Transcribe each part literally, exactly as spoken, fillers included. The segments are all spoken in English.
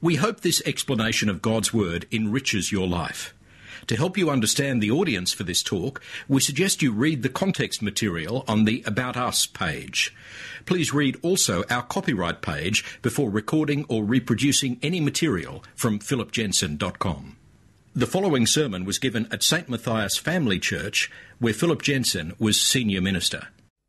We hope this explanation of God's Word enriches your life. To help you understand the audience for this talk, we suggest you read the context material on the About Us page. Please read also our copyright page before recording or reproducing any material from philip jensen dot com. The following sermon was given at Saint Matthias Family Church, where Philip Jensen was senior minister.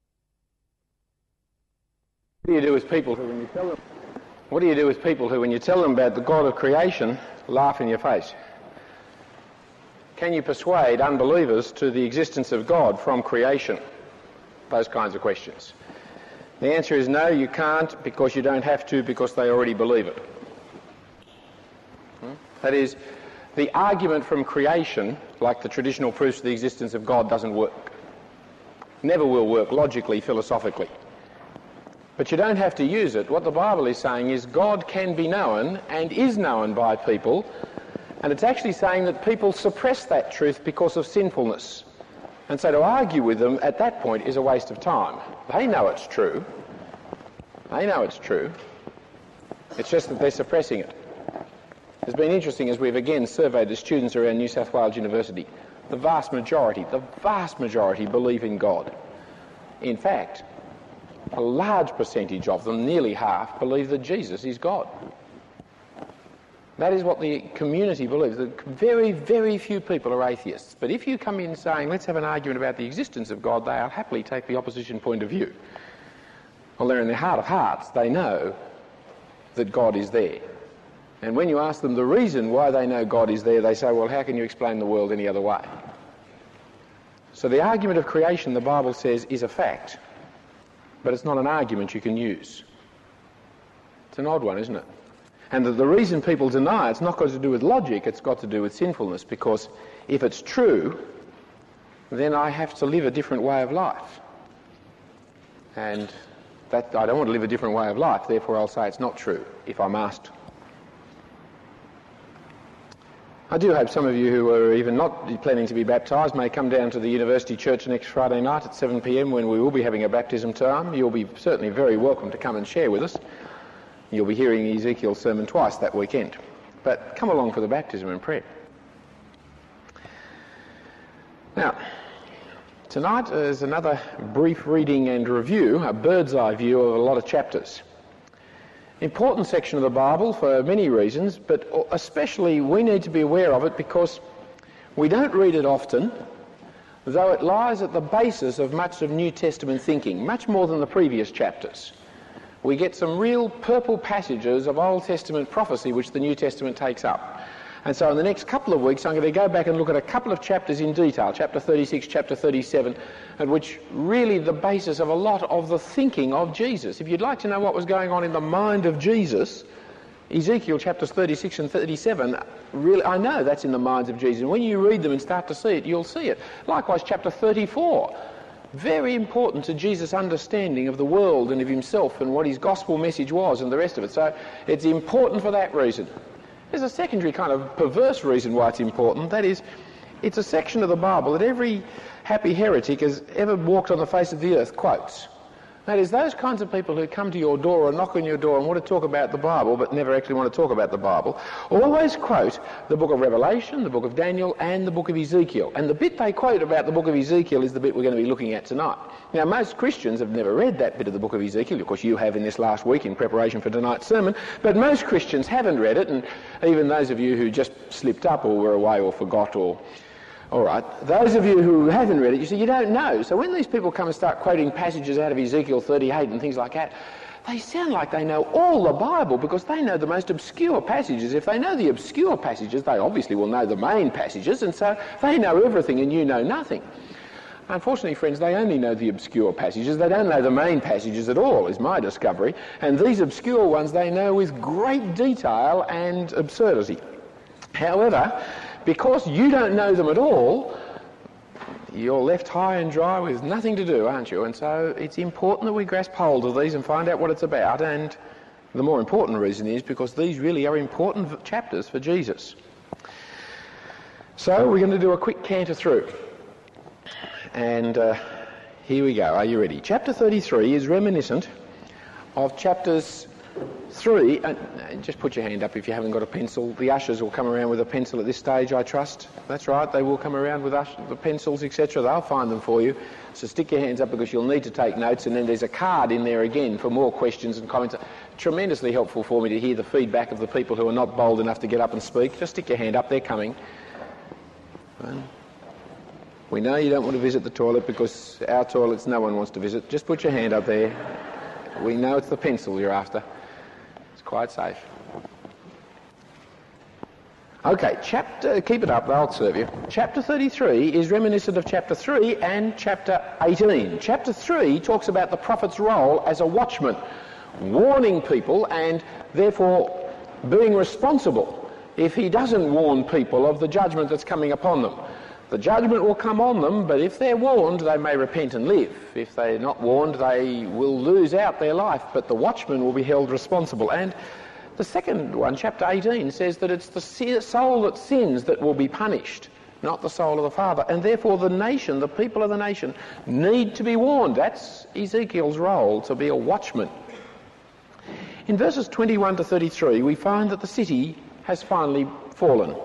What do you do with people who, when you tell them, what do you do with people who, when you tell them about the God of creation, laugh in your face? Can you persuade unbelievers to the existence of God from creation? Those kinds of questions. The answer is no, you can't, because you don't have to, because they already believe it. Hmm? That is, the argument from creation, like the traditional proofs of the existence of God, doesn't work. Never will work logically, philosophically. But you don't have to use it. What the Bible is saying is God can be known and is known by people, and it's actually saying that people suppress that truth because of sinfulness. And so to argue with them at that point is a waste of time. They know it's true. They know it's true. It's just that they're suppressing it. It's been interesting as we've again surveyed the students around New South Wales University. The vast majority, the vast majority believe in God. In fact, a large percentage of them, nearly half, believe that Jesus is God. That is what the community believes. Very, very few people are atheists. But if you come in saying, let's have an argument about the existence of God, they'll happily take the opposition point of view. Well, they're in their heart of hearts. They know that God is there. And when you ask them the reason why they know God is there, they say, well, how can you explain the world any other way? So the argument of creation, the Bible says, is a fact. But it's not an argument you can use. It's an odd one, isn't it? And the, the reason people deny it's not got to do with logic, it's got to do with sinfulness, because if it's true, then I have to live a different way of life. And that I don't want to live a different way of life, therefore I'll say it's not true if I'm asked. I do hope some of you who are even not planning to be baptised may come down to the University Church next Friday night at seven p m when we will be having a baptism time. You'll be certainly very welcome to come and share with us. You'll be hearing Ezekiel's sermon twice that weekend. But come along for the baptism and prayer. Now, tonight is another brief reading and review, a bird's eye view of a lot of chapters. Important section of the Bible for many reasons, but especially we need to be aware of it because we don't read it often, though it lies at the basis of much of New Testament thinking, much more than the previous chapters. We get some real purple passages of Old Testament prophecy which the New Testament takes up. And so in the next couple of weeks I'm going to go back and look at a couple of chapters in detail, chapter thirty-six, chapter thirty-seven, at which really the basis of a lot of the thinking of Jesus. If you'd like to know what was going on in the mind of Jesus, Ezekiel chapters thirty-six and thirty-seven, really, I know that's in the minds of Jesus. And when you read them and start to see it, you'll see it. Likewise, chapter thirty-four, very important to Jesus' understanding of the world and of himself and what his gospel message was and the rest of it. So it's important for that reason. There's a secondary kind of perverse reason why it's important. That is, it's a section of the Bible that every happy heretic has ever walked on the face of the earth quotes. That is, those kinds of people who come to your door or knock on your door and want to talk about the Bible but never actually want to talk about the Bible, always quote the book of Revelation, the book of Daniel and the book of Ezekiel. And the bit they quote about the book of Ezekiel is the bit we're going to be looking at tonight. Now, most Christians have never read that bit of the book of Ezekiel. Of course, you have in this last week in preparation for tonight's sermon, but most Christians haven't read it, and even those of you who just slipped up or were away or forgot or... All right, those of you who haven't read it, you see, you don't know. So when these people come and start quoting passages out of Ezekiel thirty-eight and things like that, they sound like they know all the Bible because they know the most obscure passages. If they know the obscure passages, they obviously will know the main passages, and so they know everything and you know nothing. Unfortunately, friends, they only know the obscure passages. They don't know the main passages at all, is my discovery. And these obscure ones they know with great detail and absurdity. However, because you don't know them at all, you're left high and dry with nothing to do, aren't you? And so it's important that we grasp hold of these and find out what it's about. And the more important reason is because these really are important chapters for Jesus. So we're going to do a quick canter through. And uh, here we go. Are you ready? Chapter thirty-three is reminiscent of chapters three, and just put your hand up if you haven't got a pencil. The ushers will come around with a pencil at this stage, I trust. That's right, they will come around with ush- the pencils, et cetera. They'll find them for you. So stick your hands up because you'll need to take notes, and then there's a card in there again for more questions and comments. Tremendously helpful for me to hear the feedback of the people who are not bold enough to get up and speak. Just stick your hand up, they're coming. And we know you don't want to visit the toilet because our toilets no one wants to visit. Just put your hand up there. We know it's the pencil you're after. It's quite safe. Okay, chapter, keep it up, they'll serve you. Chapter thirty-three is reminiscent of chapter three and chapter eighteen. Chapter three talks about the prophet's role as a watchman, warning people and therefore being responsible if he doesn't warn people of the judgment that's coming upon them. The judgment will come on them, but if they're warned, they may repent and live. If they're not warned, they will lose out their life, but the watchman will be held responsible. And the second one, chapter eighteen, says that it's the soul that sins that will be punished, not the soul of the father. And therefore the nation, the people of the nation, need to be warned. That's Ezekiel's role, to be a watchman. In verses twenty-one to thirty-three, we find that the city has finally fallen.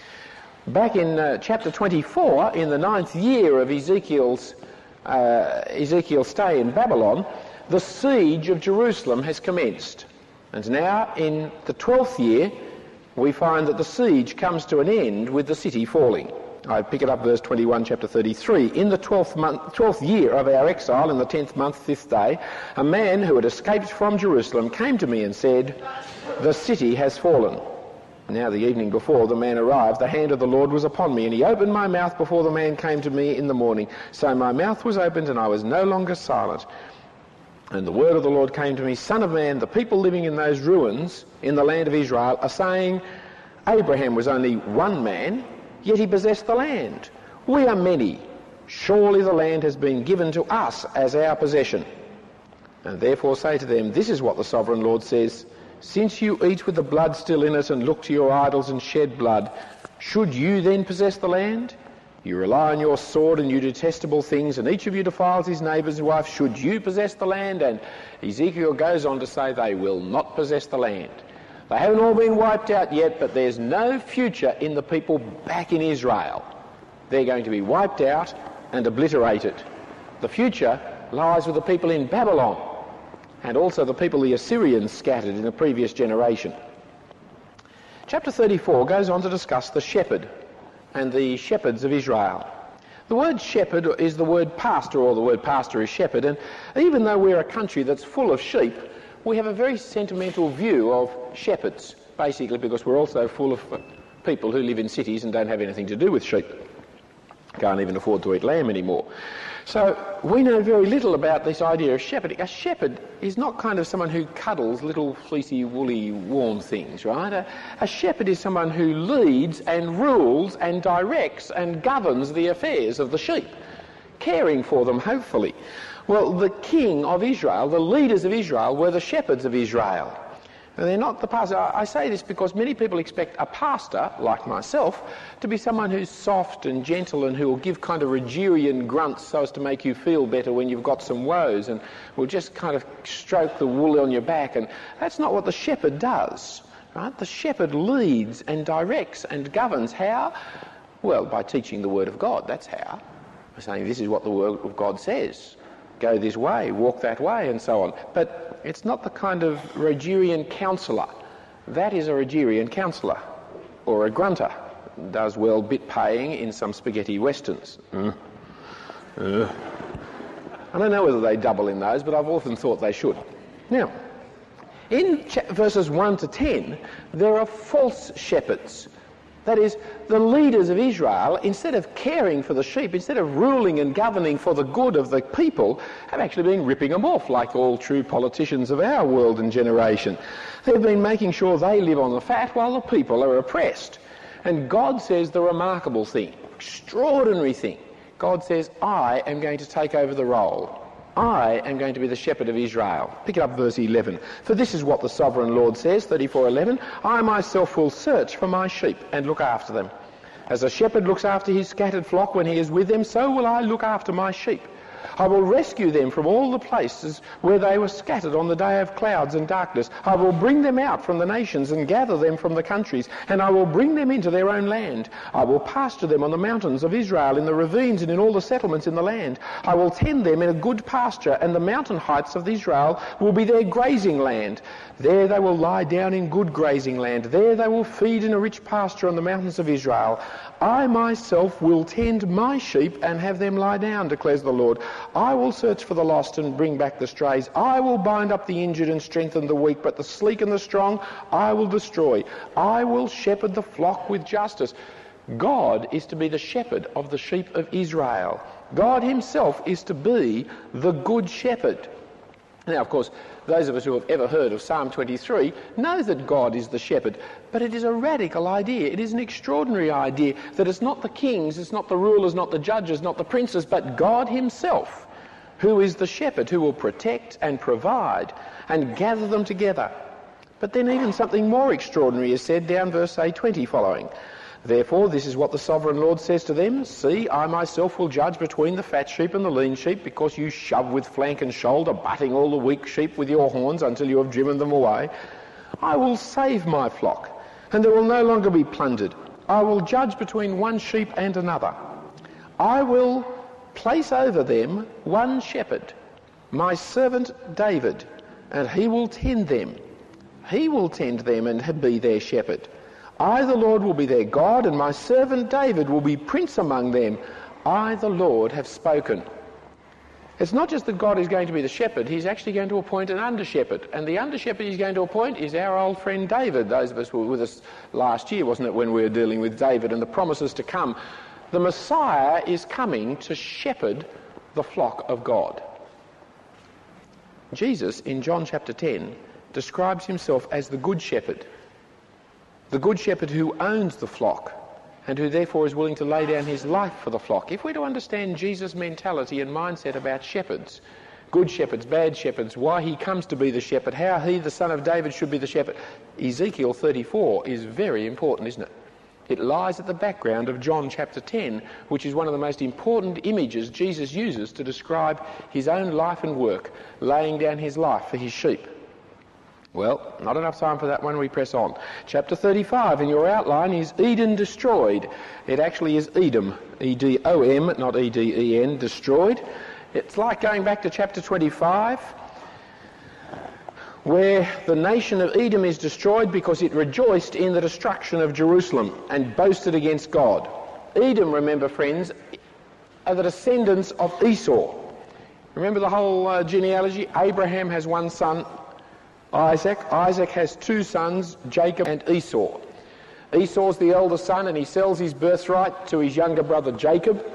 Back in uh, chapter twenty-four, in the ninth year of Ezekiel's, uh, Ezekiel's stay in Babylon, the siege of Jerusalem has commenced. And now, in the twelfth year, we find that the siege comes to an end with the city falling. I pick it up, verse twenty-one, chapter thirty-three. In the twelfth month, twelfth year of our exile, in the tenth month, fifth day, a man who had escaped from Jerusalem came to me and said, "The city has fallen." Now the evening before the man arrived, the hand of the Lord was upon me, and he opened my mouth before the man came to me in the morning. So my mouth was opened, and I was no longer silent. And the word of the Lord came to me, "Son of man, the people living in those ruins in the land of Israel are saying, Abraham was only one man, yet he possessed the land. We are many. Surely the land has been given to us as our possession. And therefore say to them, this is what the sovereign Lord says, since you eat with the blood still in it and look to your idols and shed blood, should you then possess the land? You rely on your sword and you detestable things, and each of you defiles his neighbour's wife. Should you possess the land?" And Ezekiel goes on to say they will not possess the land. They haven't all been wiped out yet, but there's no future in the people back in Israel. They're going to be wiped out and obliterated. The future lies with the people in Babylon, and also the people the Assyrians scattered in a previous generation. Chapter thirty-four goes on to discuss the shepherd and the shepherds of Israel. The word shepherd is the word pastor, or the word pastor is shepherd, and even though we're a country that's full of sheep, we have a very sentimental view of shepherds, basically because we're also full of people who live in cities and don't have anything to do with sheep. Can't even afford to eat lamb anymore. So we know very little about this idea of shepherding. A shepherd is not kind of someone who cuddles little fleecy, woolly, warm things, right? A, a shepherd is someone who leads and rules and directs and governs the affairs of the sheep, caring for them, hopefully. Well, the king of Israel, the leaders of Israel, were the shepherds of Israel. And they're not the pastor. I say this because many people expect a pastor, like myself, to be someone who's soft and gentle and who will give kind of Rogerian grunts so as to make you feel better when you've got some woes, and will just kind of stroke the wool on your back. And that's not what the shepherd does, right? The shepherd leads and directs and governs. How? Well, by teaching the word of God. That's how. By saying this is what the word of God says. Go this way, walk that way, and so on. But it's not the kind of Rogerian counsellor. That is a Rogerian counsellor, or a grunter. Does well bit paying in some spaghetti westerns. Mm. Uh. I don't know whether they double in those, but I've often thought they should. Now, in ch- verses one to ten, there are false shepherds. That is, the leaders of Israel, instead of caring for the sheep, instead of ruling and governing for the good of the people, have actually been ripping them off, like all true politicians of our world and generation. They've been making sure they live on the fat while the people are oppressed. And God says the remarkable thing, extraordinary thing. God says, I am going to take over the role. I am going to be the shepherd of Israel. Pick it up, verse eleven. For this is what the sovereign Lord says, thirty-four eleven. I myself will search for my sheep and look after them. As a shepherd looks after his scattered flock when he is with them, so will I look after my sheep. I will rescue them from all the places where they were scattered on the day of clouds and darkness. I will bring them out from the nations and gather them from the countries, and I will bring them into their own land. I will pasture them on the mountains of Israel, in the ravines and in all the settlements in the land. I will tend them in a good pasture, and the mountain heights of Israel will be their grazing land. There they will lie down in good grazing land. There they will feed in a rich pasture on the mountains of Israel. I myself will tend my sheep and have them lie down, declares the Lord. I will search for the lost and bring back the strays. I will bind up the injured and strengthen the weak, but the sleek and the strong I will destroy. I will shepherd the flock with justice. God is to be the shepherd of the sheep of Israel. God himself is to be the good shepherd. Now, of course, those of us who have ever heard of Psalm twenty-three know that God is the shepherd, but it is a radical idea. It is an extraordinary idea that it's not the kings, it's not the rulers, not the judges, not the princes, but God himself who is the shepherd, who will protect and provide and gather them together. But then even something more extraordinary is said down verse say twenty following. Therefore, this is what the sovereign Lord says to them. See, I myself will judge between the fat sheep and the lean sheep, because you shove with flank and shoulder, butting all the weak sheep with your horns until you have driven them away. I will save my flock, and they will no longer be plundered. I will judge between one sheep and another. I will place over them one shepherd, my servant David, and he will tend them. He will tend them and be their shepherd. I, the Lord, will be their God, and my servant David will be prince among them. I, the Lord, have spoken. It's not just that God is going to be the shepherd, he's actually going to appoint an under-shepherd. And the under-shepherd he's going to appoint is our old friend David. Those of us who were with us last year, wasn't it, when we were dealing with David and the promises to come. The Messiah is coming to shepherd the flock of God. Jesus, in John chapter ten, describes himself as the good shepherd. The good shepherd who owns the flock and who therefore is willing to lay down his life for the flock. If we're to understand Jesus' mentality and mindset about shepherds, good shepherds, bad shepherds, why he comes to be the shepherd, how he, the son of David, should be the shepherd, Ezekiel thirty-four is very important, isn't it? It lies at the background of John chapter ten, which is one of the most important images Jesus uses to describe his own life and work, laying down his life for his sheep. Well, not enough time for that one. We press on. Chapter thirty-five in your outline is Edom destroyed. It actually is Edom, E D O M, not E D E N, destroyed. It's like going back to chapter twenty-five, where the nation of Edom is destroyed because it rejoiced in the destruction of Jerusalem and boasted against God. Edom, remember friends, are the descendants of Esau. Remember the whole uh, genealogy? Abraham has one son, Isaac. Isaac has two sons, Jacob and Esau. Esau's the elder son, and he sells his birthright to his younger brother Jacob.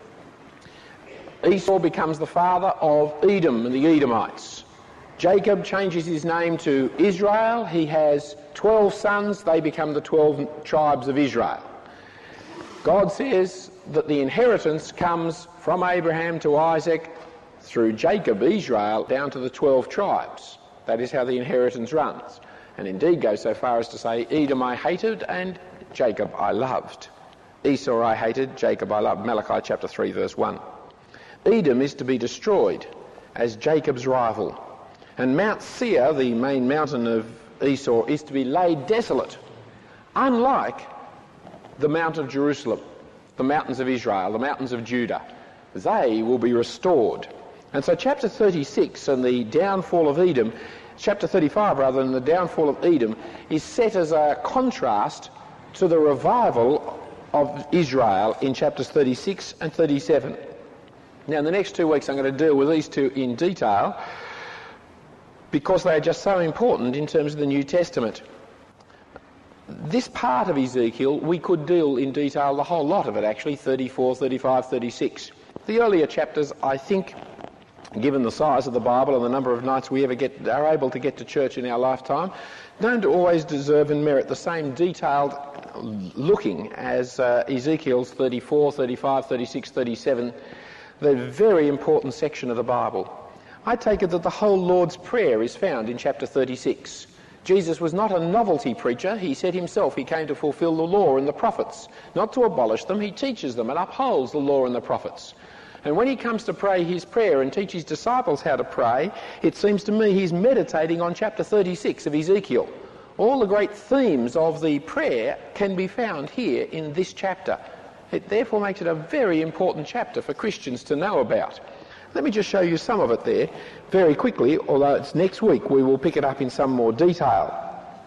Esau becomes the father of Edom and the Edomites. Jacob changes his name to Israel. He has twelve sons. They become the twelve tribes of Israel. God says that the inheritance comes from Abraham to Isaac through Jacob, Israel, down to the twelve tribes. That is how the inheritance runs. And indeed goes so far as to say, Edom I hated and Jacob I loved. Esau I hated, Jacob I loved. Malachi chapter three verse one. Edom is to be destroyed as Jacob's rival. And Mount Seir, the main mountain of Esau, is to be laid desolate, unlike the Mount of Jerusalem, the mountains of Israel, the mountains of Judah. They will be restored. And so chapter thirty-six and the downfall of Edom, chapter thirty-five rather, and the downfall of Edom is set as a contrast to the revival of Israel in chapters thirty-six and thirty-seven. Now in the next two weeks I'm going to deal with these two in detail because they are just so important in terms of the New Testament. This part of Ezekiel, we could deal in detail, the whole lot of it actually, thirty-four, thirty-five, thirty-six. The earlier chapters, I think, given the size of the Bible and the number of nights we ever get, are able to get to church in our lifetime, don't always deserve and merit the same detailed looking as uh, Ezekiel's thirty-four, thirty-five, thirty-six, thirty-seven, the very important section of the Bible. I take it that the whole Lord's Prayer is found in chapter thirty-six. Jesus was not a novelty preacher. He said himself he came to fulfill the law and the prophets, not to abolish them. He teaches them and upholds the law and the prophets. And when he comes to pray his prayer and teach his disciples how to pray, it seems to me he's meditating on chapter thirty-six of Ezekiel. All the great themes of the prayer can be found here in this chapter. It therefore makes it a very important chapter for Christians to know about. Let me just show you some of it there very quickly, although it's next week we will pick it up in some more detail.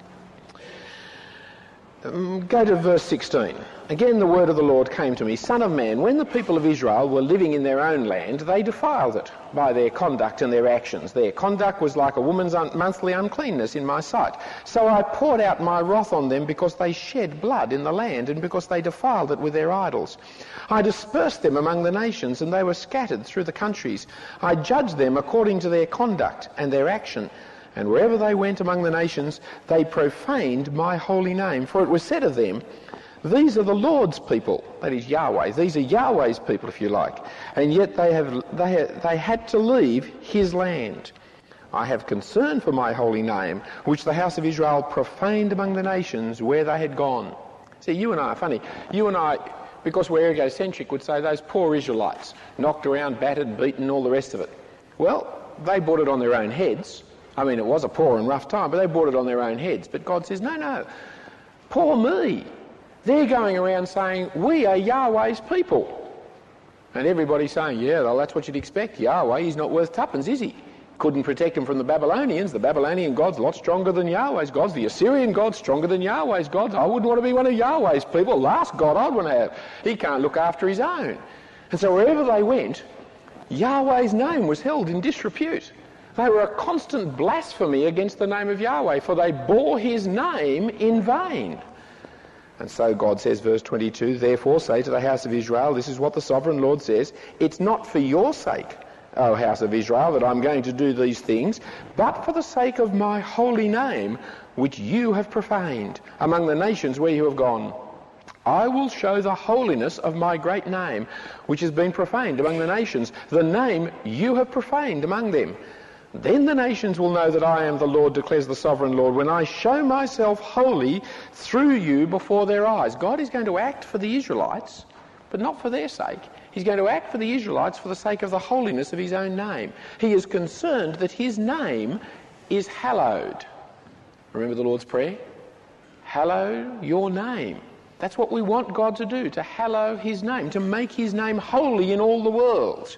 Um, go to verse sixteen. Again the word of the Lord came to me, Son of man, when the people of Israel were living in their own land, they defiled it by their conduct and their actions. Their conduct was like a woman's un- monthly uncleanness in my sight. So I poured out my wrath on them because they shed blood in the land and because they defiled it with their idols. I dispersed them among the nations and they were scattered through the countries. I judged them according to their conduct and their action. And wherever they went among the nations, they profaned my holy name. For it was said of them, these are the Lord's people, that is Yahweh. These are Yahweh's people, if you like. And yet they have they have, they had to leave his land. I have concern for my holy name, which the house of Israel profaned among the nations where they had gone. See, you and I are funny. You and I, because we're egocentric, would say those poor Israelites, knocked around, battered, beaten, all the rest of it. Well, they brought it on their own heads. I mean, it was a poor and rough time, but they brought it on their own heads. But God says, no, no, poor me. They're going around saying, we are Yahweh's people. And everybody's saying, yeah, well, that's what you'd expect. Yahweh, he's not worth tuppence, is he? Couldn't protect him from the Babylonians. The Babylonian God's a lot stronger than Yahweh's gods. The Assyrian God's stronger than Yahweh's gods. I wouldn't want to be one of Yahweh's people. Last God I'd want to have. He can't look after his own. And so wherever they went, Yahweh's name was held in disrepute. They were a constant blasphemy against the name of Yahweh, for they bore his name in vain. And so God says, verse twenty-two, therefore say to the house of Israel, this is what the sovereign Lord says, it's not for your sake, O house of Israel, that I'm going to do these things, but for the sake of my holy name, which you have profaned among the nations where you have gone. I will show the holiness of my great name, which has been profaned among the nations, the name you have profaned among them. Then the nations will know that I am the Lord, declares the sovereign Lord, when I show myself holy through you before their eyes. God is going to act for the Israelites, but not for their sake. He's going to act for the Israelites for the sake of the holiness of his own name. He is concerned that his name is hallowed. Remember the Lord's Prayer? Hallow your name. That's what we want God to do, to hallow his name, to make his name holy in all the world.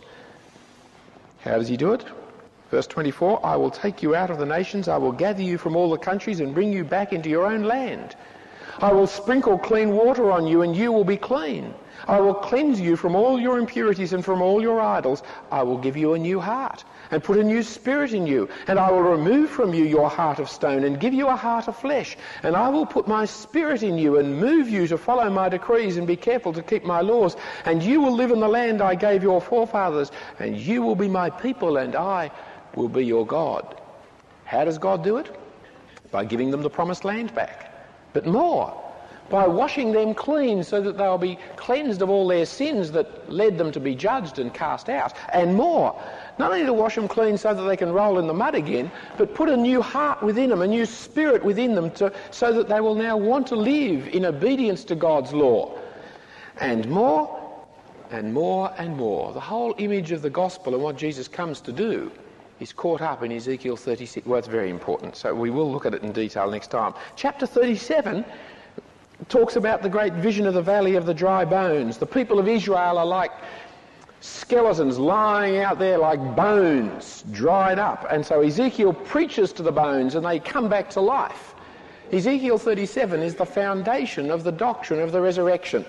How does he do it? Verse twenty-four, I will take you out of the nations, I will gather you from all the countries and bring you back into your own land. I will sprinkle clean water on you and you will be clean. I will cleanse you from all your impurities and from all your idols. I will give you a new heart and put a new spirit in you. And I will remove from you your heart of stone and give you a heart of flesh. And I will put my spirit in you and move you to follow my decrees and be careful to keep my laws. And you will live in the land I gave your forefathers. And you will be my people and I will be your God. How does God do it? By giving them the promised land back. But more, by washing them clean so that they'll be cleansed of all their sins that led them to be judged and cast out. And more, not only to wash them clean so that they can roll in the mud again, but put a new heart within them, a new spirit within them, to, so that they will now want to live in obedience to God's law. And more, and more, and more. The whole image of the gospel and what Jesus comes to do is caught up in Ezekiel thirty-six. Well, it's very important, so we will look at it in detail next time. Chapter thirty-seven talks about the great vision of the valley of the dry bones. The people of Israel are like skeletons lying out there like bones, dried up. And so Ezekiel preaches to the bones and they come back to life. Ezekiel thirty-seven is the foundation of the doctrine of the resurrection.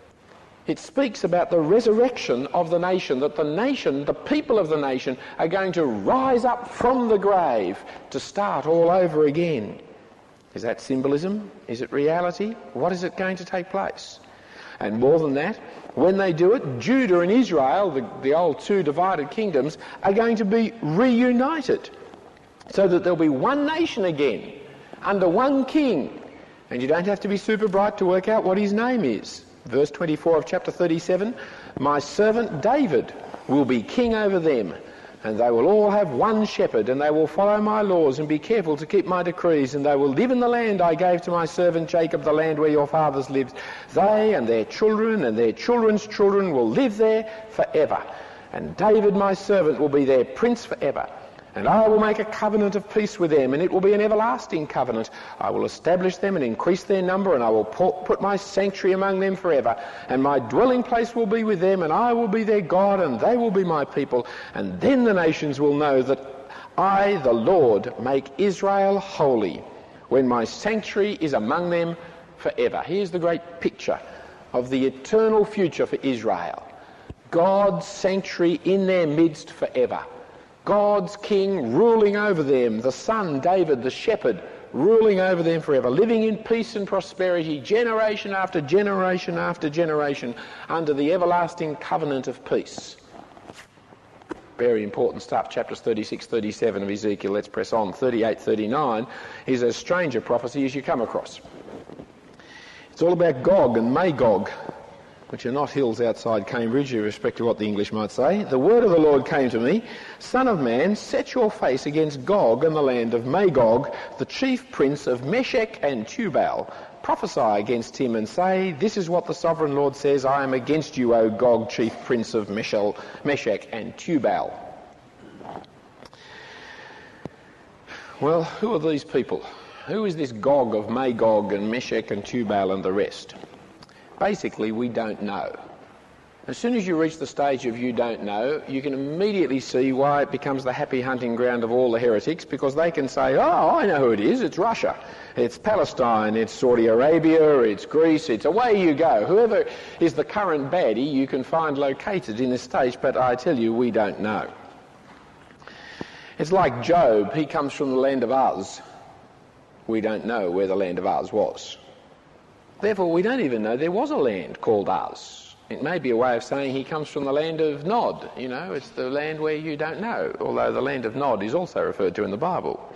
It speaks about the resurrection of the nation, that the nation, the people of the nation, are going to rise up from the grave to start all over again. Is that symbolism? Is it reality? What is it going to take place? And more than that, when they do it, Judah and Israel, the, the old two divided kingdoms, are going to be reunited so that there'll be one nation again under one king. And you don't have to be super bright to work out what his name is. Verse twenty-four of chapter thirty-seven, my servant David will be king over them, and they will all have one shepherd, and they will follow my laws and be careful to keep my decrees, and they will live in the land I gave to my servant Jacob, the land where your fathers lived. They and their children and their children's children will live there forever. And David my servant will be their prince forever. And I will make a covenant of peace with them, and it will be an everlasting covenant. I will establish them and increase their number, and I will put my sanctuary among them forever. And my dwelling place will be with them, and I will be their God, and they will be my people. And then the nations will know that I, the Lord, make Israel holy, when my sanctuary is among them forever. Here's the great picture of the eternal future for Israel. God's sanctuary in their midst forever. God's king ruling over them, the son David, the shepherd, ruling over them forever, living in peace and prosperity, generation after generation after generation, under the everlasting covenant of peace. Very important stuff. Chapters thirty-six, thirty-seven of Ezekiel. Let's press on. thirty-eight, thirty-nine is as strange a prophecy as you come across. It's all about Gog and Magog, which are not hills outside Cambridge, with respect to what the English might say. The word of the Lord came to me, Son of man, set your face against Gog and the land of Magog, the chief prince of Meshech and Tubal. Prophesy against him and say, this is what the sovereign Lord says, I am against you, O Gog, chief prince of Meshel, Meshech and Tubal. Well, who are these people? Who is this Gog of Magog and Meshech and Tubal and the rest? Basically, we don't know. As soon as you reach the stage of you don't know, you can immediately see why it becomes the happy hunting ground of all the heretics, because they can say, oh, I know who it is, it's Russia, it's Palestine, it's Saudi Arabia, it's Greece, it's away you go. Whoever is the current baddie you can find located in this stage, but I tell you, we don't know. It's like Job, he comes from the land of Uz. We don't know where the land of Uz was. Therefore, we don't even know there was a land called Uz. It may be a way of saying he comes from the land of Nod. You know, it's the land where you don't know, although the land of Nod is also referred to in the Bible.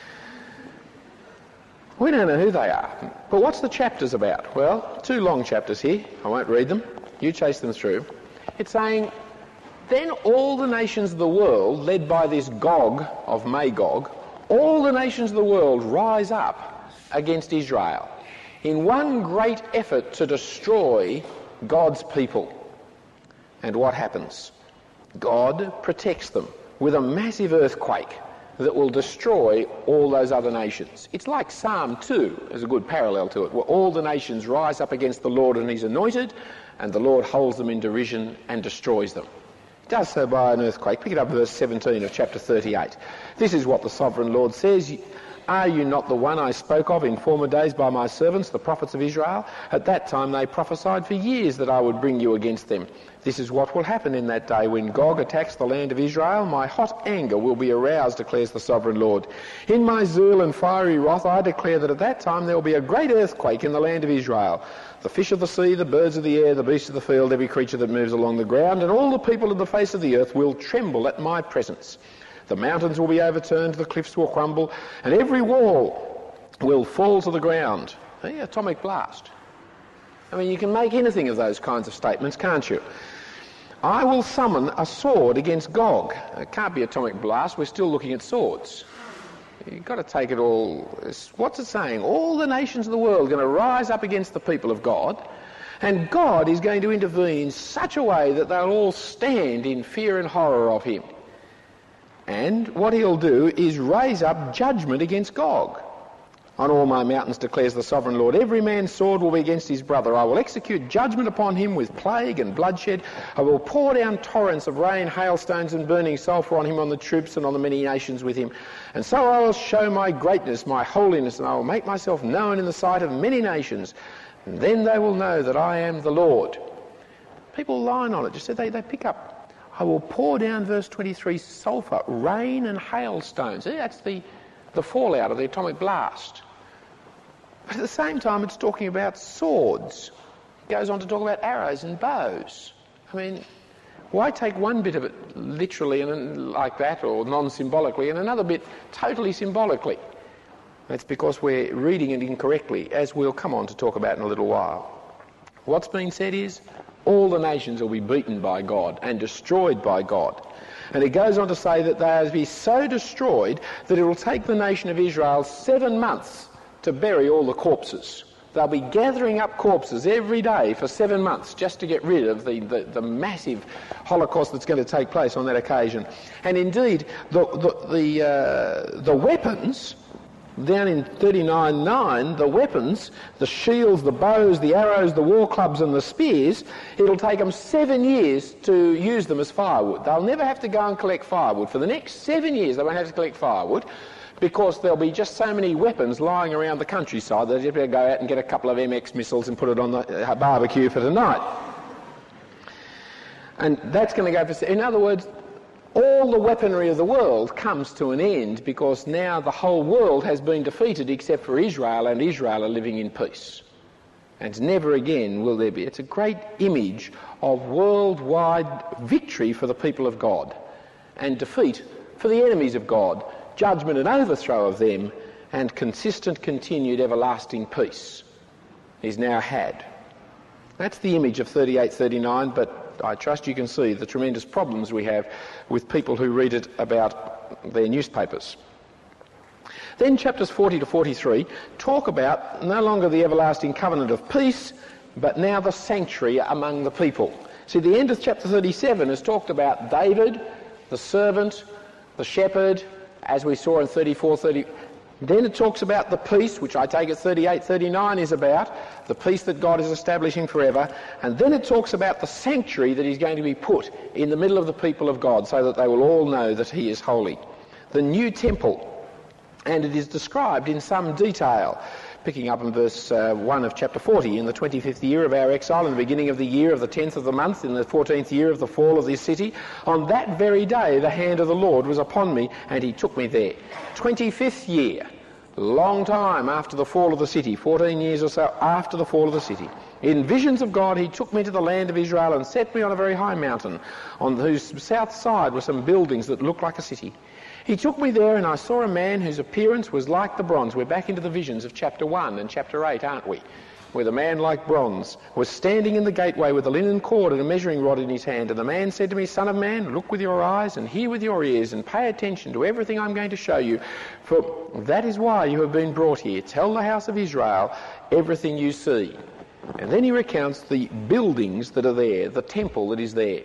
We don't know who they are. But what's the chapters about? Well, two long chapters here. I won't read them. You chase them through. It's saying, then all the nations of the world, led by this Gog of Magog, all the nations of the world rise up against Israel in one great effort to destroy God's people. And what happens? God protects them with a massive earthquake that will destroy all those other nations. It's like Psalm two, there's a good parallel to it, where all the nations rise up against the Lord and his anointed, and the Lord holds them in derision and destroys them. It does so by an earthquake. Pick it up, verse seventeen of chapter thirty-eight. This is what the sovereign Lord says. Are you not the one I spoke of in former days by my servants, the prophets of Israel? At that time they prophesied for years that I would bring you against them. This is what will happen in that day when Gog attacks the land of Israel. My hot anger will be aroused, declares the sovereign Lord. In my zeal and fiery wrath I declare that at that time there will be a great earthquake in the land of Israel. The fish of the sea, the birds of the air, the beasts of the field, every creature that moves along the ground, and all the people of the face of the earth will tremble at my presence. The mountains will be overturned, the cliffs will crumble, and every wall will fall to the ground. Hey, atomic blast. I mean, you can make anything of those kinds of statements, can't you? I will summon a sword against Gog. It can't be atomic blast, we're still looking at swords. You've got to take it all. What's it saying? All the nations of the world are going to rise up against the people of God, and God is going to intervene in such a way that they'll all stand in fear and horror of him. And what he'll do is raise up judgment against Gog. On all my mountains, declares the sovereign Lord, every man's sword will be against his brother. I will execute judgment upon him with plague and bloodshed. I will pour down torrents of rain, hailstones and burning sulphur on him, on the troops and on the many nations with him. And so I will show my greatness, my holiness, and I will make myself known in the sight of many nations. And then they will know that I am the Lord. People line on it, just said they, they pick up. I will pour down, verse twenty-three, sulphur, rain and hailstones. See, that's the, the fallout of the atomic blast. But at the same time, it's talking about swords. It goes on to talk about arrows and bows. I mean, why take one bit of it literally and like that, or non-symbolically, and another bit totally symbolically? That's because we're reading it incorrectly, as we'll come on to talk about in a little while. What's being said is, all the nations will be beaten by God and destroyed by God. And it goes on to say that they will be so destroyed that it will take the nation of Israel seven months to bury all the corpses They'll be gathering up corpses every day for seven months just to get rid of the, the, the massive holocaust that's going to take place on that occasion. And indeed, the, the, the, uh, the weapons, down in thirty-nine nine, the weapons, the shields, the bows, the arrows, the war clubs and the spears, it'll take them seven years to use them as firewood. They'll never have to go and collect firewood. For the next seven years they won't have to collect firewood, because there'll be just so many weapons lying around the countryside that they'll just better go out and get a couple of M X missiles and put it on the uh, barbecue for tonight. And that's going to go for... In other words, all the weaponry of the world comes to an end because now the whole world has been defeated except for Israel, and Israel are living in peace. And never again will there be. It's a great image of worldwide victory for the people of God and defeat for the enemies of God, judgment and overthrow of them, and consistent, continued, everlasting peace is now had. That's the image of thirty-eight thirty-nine, but I trust you can see the tremendous problems we have with people who read it about their newspapers. Then chapters forty to forty-three talk about no longer the everlasting covenant of peace, but now the sanctuary among the people. See, the end of chapter thirty-seven has talked about David, the servant, the shepherd, as we saw in thirty-four thirty. Then it talks about the peace, which I take it thirty-eight thirty-nine is about, the peace that God is establishing forever. And then it talks about the sanctuary that is going to be put in the middle of the people of God so that they will all know that he is holy. The new temple. And it is described in some detail, picking up in verse uh, one of chapter forty. In the twenty-fifth year of our exile, in the beginning of the year of the tenth of the month, in the fourteenth year of the fall of this city, on that very day the hand of the Lord was upon me, and he took me there. twenty-fifth year, long time after the fall of the city, fourteen years or so after the fall of the city. In visions of God he took me to the land of Israel and set me on a very high mountain, on whose south side were some buildings that looked like a city. He took me there, and I saw a man whose appearance was like the bronze. We're back into the visions of chapter one and chapter eight, aren't we? Where the man like bronze was standing in the gateway with a linen cord and a measuring rod in his hand. And the man said to me, Son of man, look with your eyes and hear with your ears and pay attention to everything I'm going to show you, for that is why you have been brought here. Tell the house of Israel everything you see. And then he recounts the buildings that are there, the temple that is there.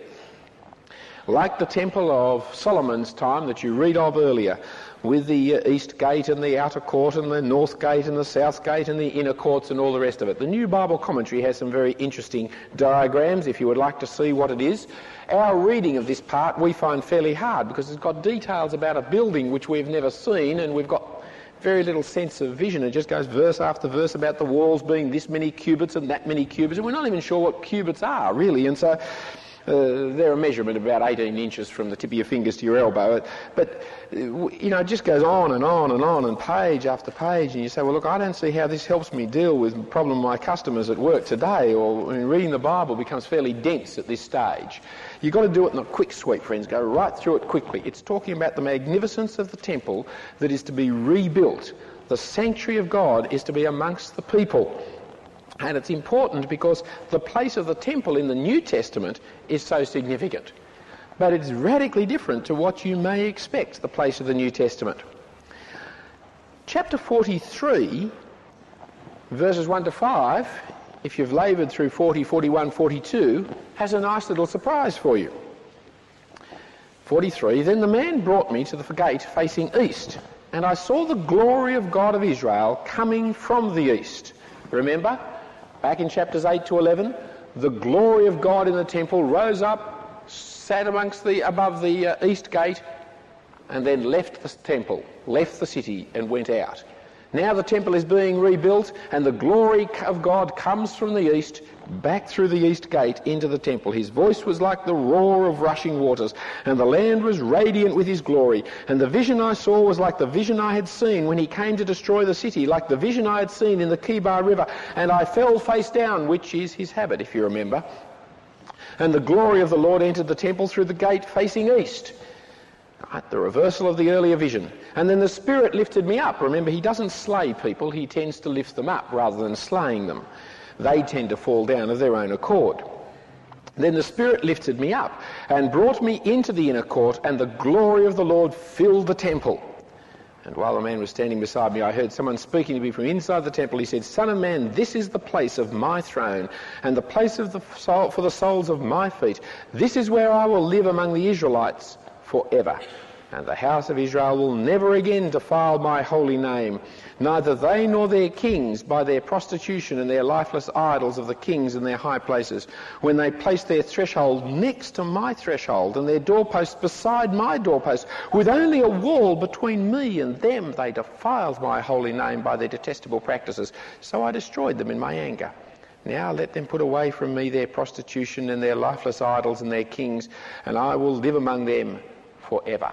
Like the temple of Solomon's time that you read of earlier, with the uh, east gate and the outer court and the north gate and the south gate and the inner courts and all the rest of it. The New Bible Commentary has some very interesting diagrams if you would like to see what it is. Our reading of this part we find fairly hard because it's got details about a building which we've never seen, and we've got very little sense of vision. It just goes verse after verse about the walls being this many cubits and that many cubits, and we're not even sure what cubits are really. And so Uh, they're a measurement of about eighteen inches from the tip of your fingers to your elbow. But, you know, it just goes on and on and on and page after page. And you say, well, look, I don't see how this helps me deal with the problem of my customers at work today, or I mean, reading the Bible becomes fairly dense at this stage. You've got to do it in a quick sweep, friends. Go right through it quickly. It's talking about the magnificence of the temple that is to be rebuilt. The sanctuary of God is to be amongst the people. And it's important because the place of the temple in the New Testament is so significant. But it's radically different to what you may expect, the place of the New Testament. Chapter forty-three, verses one to five, if you've laboured through forty, forty-one, forty-two, has a nice little surprise for you. forty-three, then the man brought me to the gate facing east, and I saw the glory of God of Israel coming from the east. Remember? Back in chapters eight to eleven, the glory of God in the temple rose up, sat amongst the above the uh, east gate, and then left the temple, left the city, and went out. Now the temple is being rebuilt, and the glory of God comes from the east, back through the east gate into the temple. His voice was like the roar of rushing waters, and the land was radiant with his glory. And the vision I saw was like the vision I had seen when he came to destroy the city, like the vision I had seen in the Kibar River. And I fell face down, which is his habit, if you remember. And the glory of the Lord entered the temple through the gate facing east. Right, the reversal of the earlier vision. And then the Spirit lifted me up. Remember, he doesn't slay people, he tends to lift them up rather than slaying them. They tend to fall down of their own accord. Then the Spirit lifted me up and brought me into the inner court, and the glory of the Lord filled the temple. And while the man was standing beside me, I heard someone speaking to me from inside the temple. He said, "Son of man, this is the place of my throne and the place of the soul, for the soles of my feet. This is where I will live among the Israelites forever. And the house of Israel will never again defile my holy name, neither they nor their kings by their prostitution and their lifeless idols of the kings in their high places, when they place their threshold next to my threshold and their doorposts beside my doorposts. With only a wall between me and them, they defiled my holy name by their detestable practices. So I destroyed them in my anger. Now let them put away from me their prostitution and their lifeless idols and their kings, and I will live among them forever."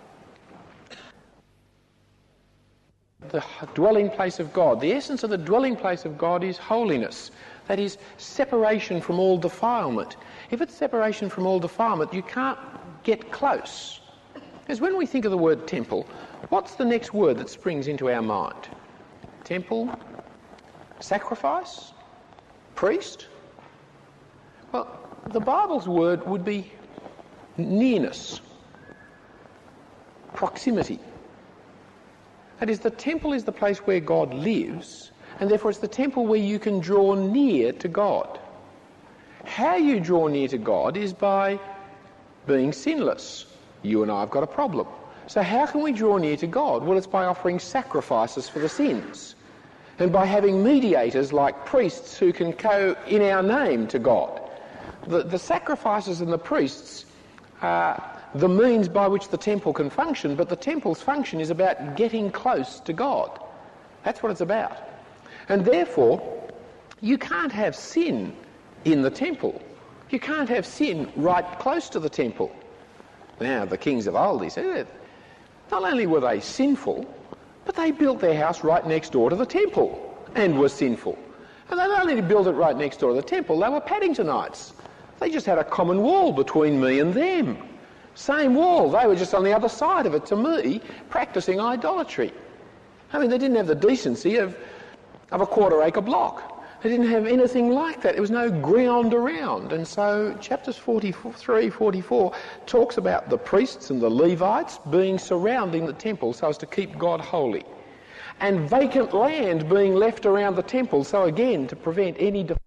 The dwelling place of God, the essence of the dwelling place of God is holiness. That is separation from all defilement. If it's separation from all defilement, you can't get close. Because when we think of the word temple, what's the next word that springs into our mind? Temple, sacrifice, priest? Well, the Bible's word would be nearness, proximity. That is, the temple is the place where God lives, and therefore it's the temple where you can draw near to God. How you draw near to God is by being sinless. You and I have got a problem. So how can we draw near to God? Well, it's by offering sacrifices for the sins, and by having mediators like priests who can go in our name to God. The, the sacrifices and the priests are the means by which the temple can function, but the temple's function is about getting close to God. That's what it's about. And therefore, you can't have sin in the temple. You can't have sin right close to the temple. Now, the kings of old, he said, not only were they sinful, but they built their house right next door to the temple and were sinful. And they not only built it right next door to the temple, they were Paddingtonites. They just had a common wall between me and them. Same wall. They were just on the other side of it to me, practising idolatry. I mean, they didn't have the decency of, of a quarter acre block. They didn't have anything like that. There was no ground around. And so chapters forty-three, forty-four talks about the priests and the Levites being surrounding the temple so as to keep God holy. And vacant land being left around the temple, so again to prevent any defilement.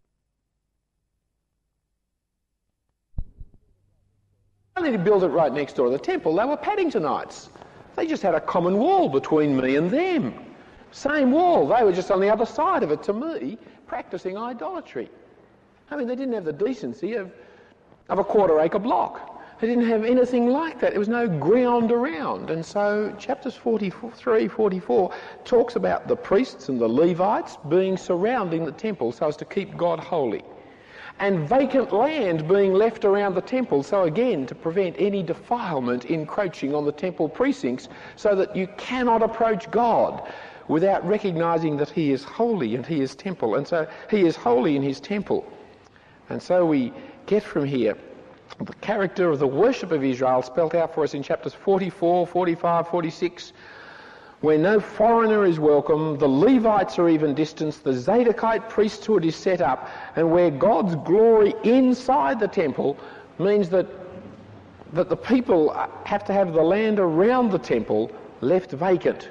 They only built it right next door to the temple. They were Paddingtonites. They just had a common wall between me and them. Same wall. They were just on the other side of it to me, practising idolatry. I mean, they didn't have the decency of, of a quarter acre block. They didn't have anything like that. There was no ground around. And so chapters forty-three, forty-four talks about the priests and the Levites being surrounding the temple so as to keep God holy. And vacant land being left around the temple, so again to prevent any defilement encroaching on the temple precincts, so that you cannot approach God without recognising that he is holy and he is temple. And so he is holy in his temple. And so we get from here the character of the worship of Israel spelt out for us in chapters forty-four, forty-five, forty-six, where no foreigner is welcome, the Levites are even distanced, the Zadokite priesthood is set up, and where God's glory inside the temple means that, that the people have to have the land around the temple left vacant.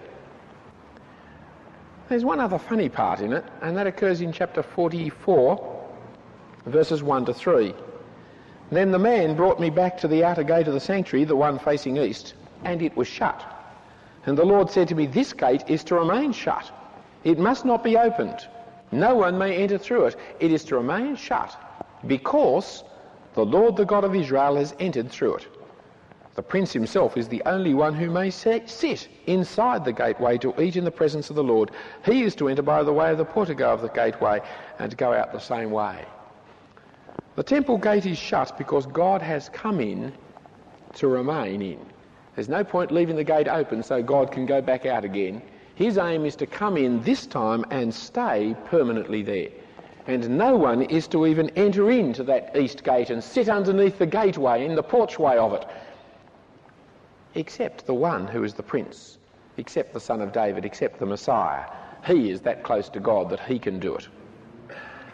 There's one other funny part in it, and that occurs in chapter forty-four, verses one to three. Then the man brought me back to the outer gate of the sanctuary, the one facing east, and it was shut. And the Lord said to me, "This gate is to remain shut. It must not be opened. No one may enter through it. It is to remain shut, because the Lord, the God of Israel, has entered through it. The prince himself is the only one who may sit inside the gateway to eat in the presence of the Lord. He is to enter by the way of the portico of the gateway and to go out the same way." The temple gate is shut because God has come in to remain in. There's no point leaving the gate open so God can go back out again. His aim is to come in this time and stay permanently there. And no one is to even enter into that east gate and sit underneath the gateway in the porchway of it, except the one who is the prince, except the son of David, except the Messiah. He is that close to God that he can do it.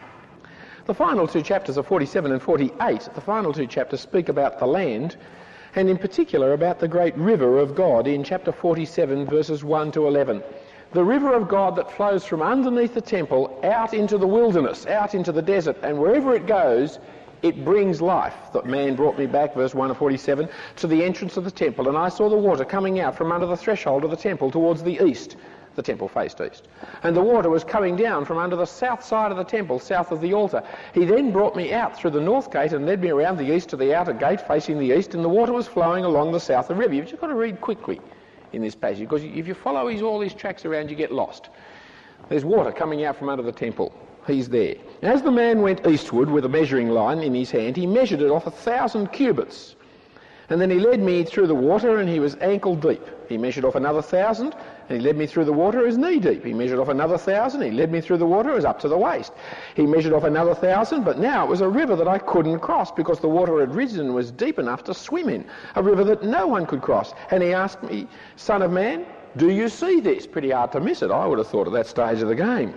The final two chapters of forty-seven and forty-eight, the final two chapters speak about the land, and in particular about the great river of God in chapter forty-seven, verses one to eleven. The river of God that flows from underneath the temple out into the wilderness, out into the desert, and wherever it goes, it brings life. That man brought me back, verse one of forty-seven, to the entrance of the temple, and I saw the water coming out from under the threshold of the temple towards the east. The temple faced east. And the water was coming down from under the south side of the temple, south of the altar. He then brought me out through the north gate and led me around the east to the outer gate facing the east, and the water was flowing along the south of the river. You've just got to read quickly in this passage, because if you follow his, all these tracks around, you get lost. There's water coming out from under the temple. He's there. As the man went eastward with a measuring line in his hand, he measured it off a thousand cubits. And then he led me through the water, and he was ankle deep. He measured off another thousand, and he led me through the water, it was knee deep. He measured off another thousand, he led me through the water, it was up to the waist. He measured off another thousand, but now it was a river that I couldn't cross because the water had risen and was deep enough to swim in. A river that no one could cross. And he asked me, Son of man, do you see this? Pretty hard to miss it, I would have thought, at that stage of the game.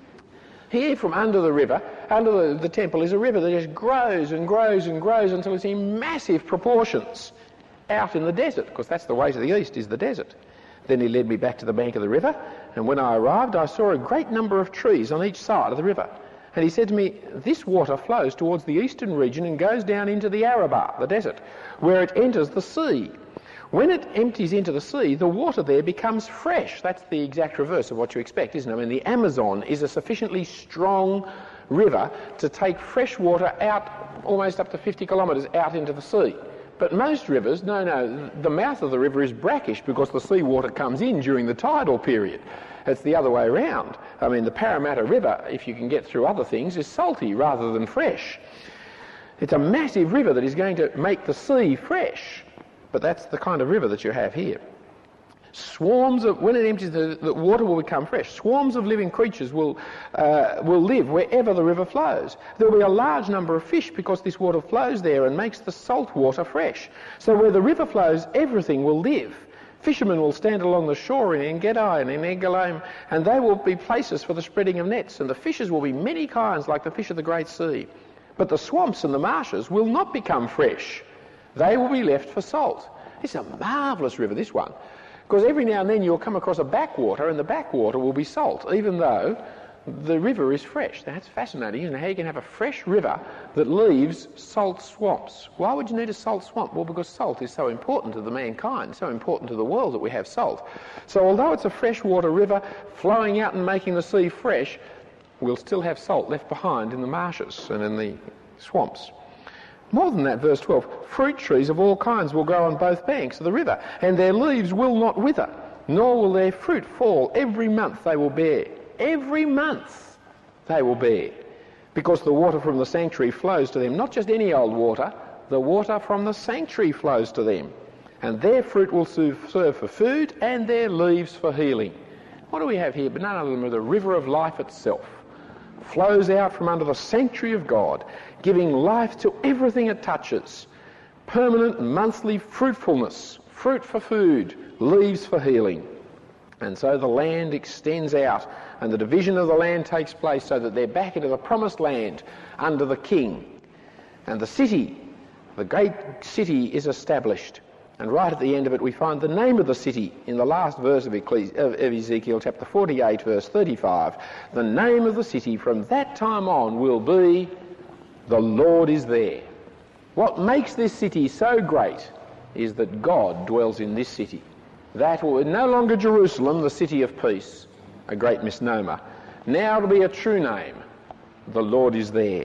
Here from under the river, under the, the temple, is a river that just grows and grows and grows until it's in massive proportions out in the desert, because that's the way to the east, is the desert. Then he led me back to the bank of the river, and when I arrived I saw a great number of trees on each side of the river. And he said to me, this water flows towards the eastern region and goes down into the Arabah, the desert, where it enters the sea. When it empties into the sea, the water there becomes fresh. That's the exact reverse of what you expect, isn't it? I mean, the Amazon is a sufficiently strong river to take fresh water out almost up to fifty kilometres out into the sea. But most rivers, no, no, the mouth of the river is brackish because the seawater comes in during the tidal period. It's the other way around. I mean, the Parramatta River, if you can get through other things, is salty rather than fresh. It's a massive river that is going to make the sea fresh. But that's the kind of river that you have here. Swarms of, when it empties, the, the water will become fresh. Swarms of living creatures will, uh, will live wherever the river flows. There will be a large number of fish because this water flows there and makes the salt water fresh. So where the river flows, everything will live. Fishermen will stand along the shore in Engedi and in Engelaim, and they will be places for the spreading of nets, and the fishes will be many kinds like the fish of the great sea. But the swamps and the marshes will not become fresh. They will be left for salt. It's a marvellous river, this one, because every now and then you'll come across a backwater and the backwater will be salt, even though the river is fresh. That's fascinating, isn't it? How you can have a fresh river that leaves salt swamps. Why would you need a salt swamp? Well, because salt is so important to the mankind, so important to the world that we have salt. So although it's a freshwater river flowing out and making the sea fresh, we'll still have salt left behind in the marshes and in the swamps. More than that, verse twelve, fruit trees of all kinds will grow on both banks of the river, and their leaves will not wither, nor will their fruit fall. Every month they will bear. Every month they will bear, because the water from the sanctuary flows to them. Not just any old water, the water from the sanctuary flows to them. And their fruit will serve for food, and their leaves for healing. What do we have here? But none other than the river of life itself flows out from under the sanctuary of God, giving life to everything it touches. Permanent monthly fruitfulness, fruit for food, leaves for healing. And so the land extends out, and the division of the land takes place so that they're back into the promised land under the king. And the city, the great city, is established. And right at the end of it we find the name of the city in the last verse of, Ecclesi- of Ezekiel chapter forty-eight, verse thirty-five. The name of the city from that time on will be, the Lord is there. What makes this city so great is that God dwells in this city. That will no longer Jerusalem, the city of peace, a great misnomer. Now it'll be a true name. The Lord is there.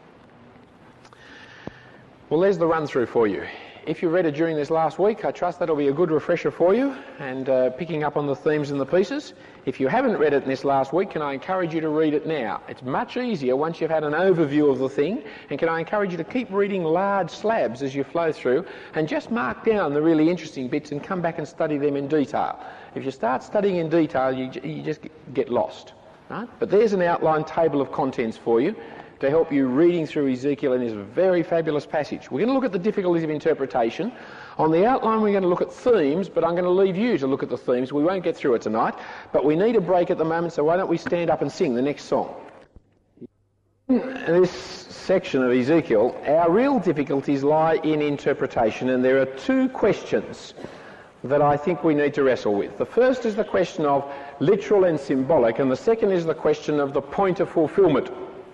Well, there's the run through for you. If you read it during this last week, I trust that'll be a good refresher for you, and uh, picking up on the themes and the pieces. If you haven't read it in this last week, can I encourage you to read it now? It's much easier once you've had an overview of the thing, and can I encourage you to keep reading large slabs as you flow through, and just mark down the really interesting bits and come back and study them in detail. If you start studying in detail, you, you just get lost. Right? But there's an outline table of contents for you to help you reading through Ezekiel in this very fabulous passage. We're going to look at the difficulties of interpretation. On the outline we're going to look at themes, but I'm going to leave you to look at the themes. We won't get through it tonight, but we need a break at the moment, so why don't we stand up and sing the next song. This section of Ezekiel, our real difficulties lie in interpretation, and there are two questions that I think we need to wrestle with. The first is the question of literal and symbolic, and the second is the question of the point of fulfilment.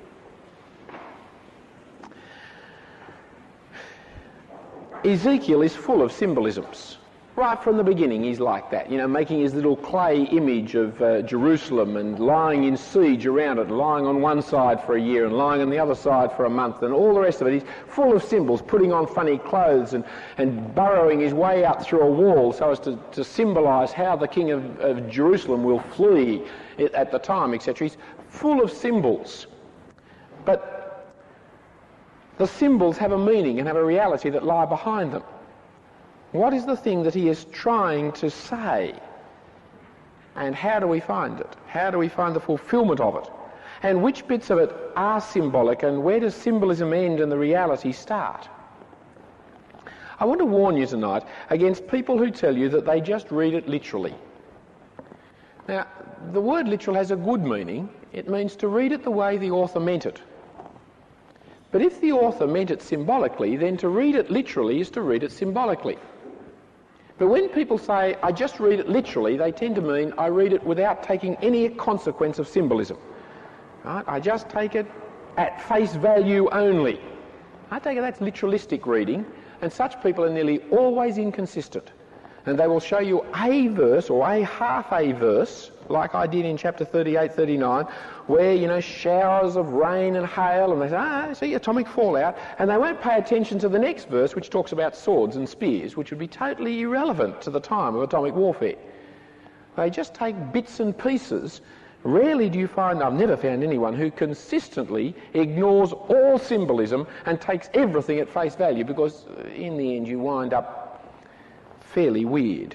Ezekiel is full of symbolisms. Right from the beginning he's like that, you know, making his little clay image of uh, Jerusalem and lying in siege around it, lying on one side for a year and lying on the other side for a month, and all the rest of it. He's full of symbols, putting on funny clothes and, and burrowing his way out through a wall so as to, to symbolise how the king of, of Jerusalem will flee at the time, et cetera. He's full of symbols. But the symbols have a meaning and have a reality that lie behind them. What is the thing that he is trying to say? And how do we find it? How do we find the fulfilment of it? And which bits of it are symbolic, and where does symbolism end and the reality start? I want to warn you tonight against people who tell you that they just read it literally. Now, the word literal has a good meaning. It means to read it the way the author meant it. But if the author meant it symbolically, then to read it literally is to read it symbolically. But when people say, I just read it literally, they tend to mean I read it without taking any consequence of symbolism. Right? I just take it at face value only. I take it that's literalistic reading, and such people are nearly always inconsistent. And they will show you a verse or a half a verse, like I did in chapter thirty-eight, thirty-nine, where, you know, showers of rain and hail, and they say, ah, see, atomic fallout, and they won't pay attention to the next verse, which talks about swords and spears, which would be totally irrelevant to the time of atomic warfare. They just take bits and pieces. Rarely do you find, I've never found anyone who consistently ignores all symbolism and takes everything at face value, because in the end you wind up fairly weird.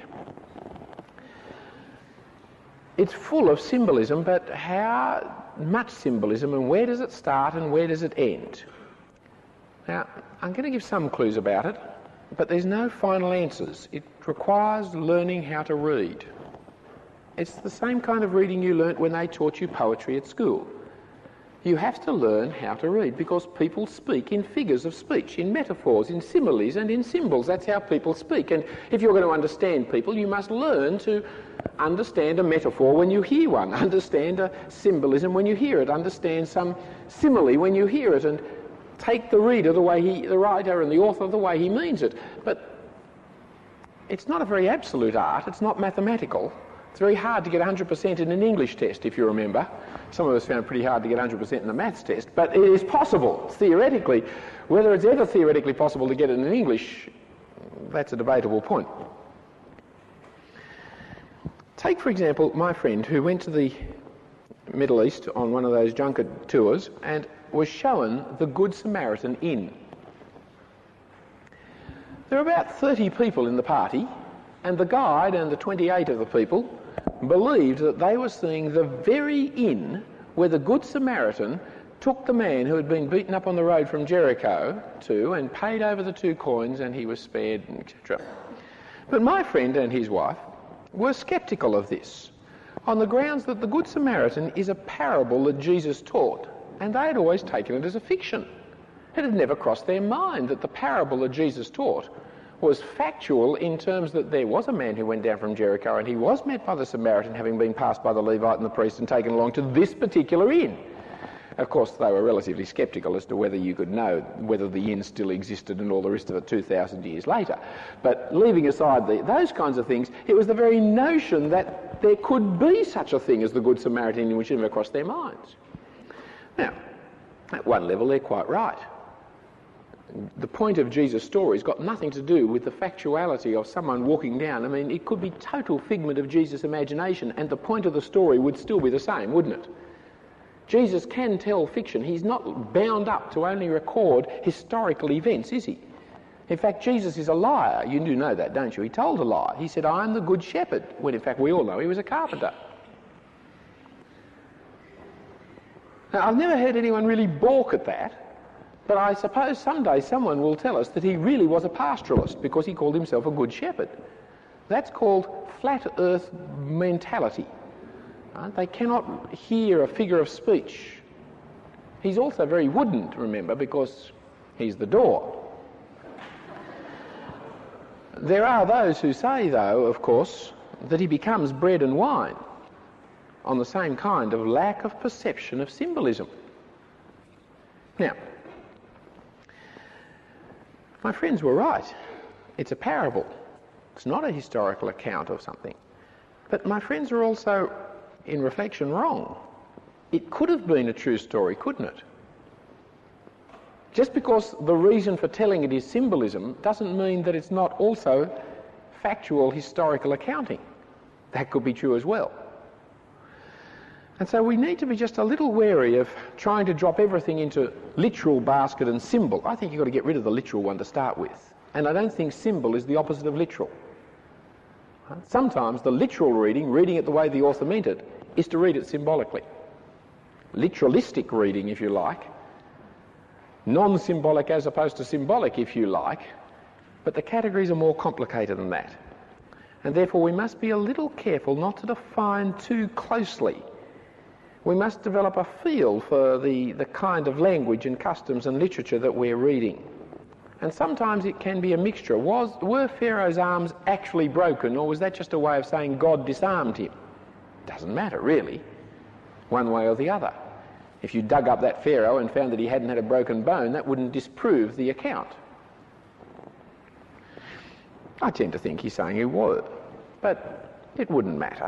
It's full of symbolism, but how much symbolism, and where does it start and where does it end? Now, I'm going to give some clues about it, but there's no final answers. It requires learning how to read. It's the same kind of reading you learnt when they taught you poetry at school. You have to learn how to read, because people speak in figures of speech, in metaphors, in similes and in symbols. That's how people speak. And if you're going to understand people, you must learn to understand a metaphor when you hear one, understand a symbolism when you hear it, understand some simile when you hear it, and take the reader the way he, the writer and the author the way he means it. But it's not a very absolute art. It's not mathematical. It's very hard to get one hundred percent in an English test, if you remember. Some of us found it pretty hard to get one hundred percent in a maths test, but it is possible, theoretically. Whether it's ever theoretically possible to get it in English, that's a debatable point. Take, for example, my friend who went to the Middle East on one of those junket tours and was shown the Good Samaritan Inn. There were about thirty people in the party, and the guide and the twenty-eight of the people believed that they were seeing the very inn where the Good Samaritan took the man who had been beaten up on the road from Jericho to and paid over the two coins, and he was spared, et cetera. But my friend and his wife were sceptical of this on the grounds that the Good Samaritan is a parable that Jesus taught, and they had always taken it as a fiction. It had never crossed their mind that the parable that Jesus taught was factual in terms that there was a man who went down from Jericho and he was met by the Samaritan, having been passed by the Levite and the priest and taken along to this particular inn. Of course, they were relatively sceptical as to whether you could know whether the inn still existed and all the rest of it two thousand years later. But leaving aside the, those kinds of things, it was the very notion that there could be such a thing as the Good Samaritan which never crossed their minds. Now, at one level, they're quite right. The point of Jesus' story has got nothing to do with the factuality of someone walking down. I mean, it could be total figment of Jesus' imagination, and the point of the story would still be the same, wouldn't it? Jesus can tell fiction. He's not bound up to only record historical events, is he? In fact, Jesus is a liar. You do know that, don't you? He told a lie. He said, I am the good shepherd, when in fact we all know he was a carpenter. Now, I've never heard anyone really balk at that. But I suppose someday someone will tell us that he really was a pastoralist because he called himself a good shepherd. That's called flat earth mentality. Right? They cannot hear a figure of speech. He's also very wooden, remember, because he's the door. There are those who say, though, of course, that he becomes bread and wine on the same kind of lack of perception of symbolism. Now, my friends were right. It's a parable. It's not a historical account of something. But my friends are also, in reflection, wrong. It could have been a true story, couldn't it? Just because the reason for telling it is symbolism doesn't mean that it's not also factual historical accounting. That could be true as well. And so we need to be just a little wary of trying to drop everything into literal basket and symbol. I think you've got to get rid of the literal one to start with. And I don't think symbol is the opposite of literal. Sometimes the literal reading, reading it the way the author meant it, is to read it symbolically. Literalistic reading, if you like. Non-symbolic as opposed to symbolic, if you like. But the categories are more complicated than that. And therefore we must be a little careful not to define too closely. We must develop a feel for the, the kind of language and customs and literature that we're reading. And sometimes it can be a mixture. Was, were Pharaoh's arms actually broken, or was that just a way of saying God disarmed him? Doesn't matter, really, one way or the other. If you dug up that Pharaoh and found that he hadn't had a broken bone, that wouldn't disprove the account. I tend to think he's saying he was, but it wouldn't matter.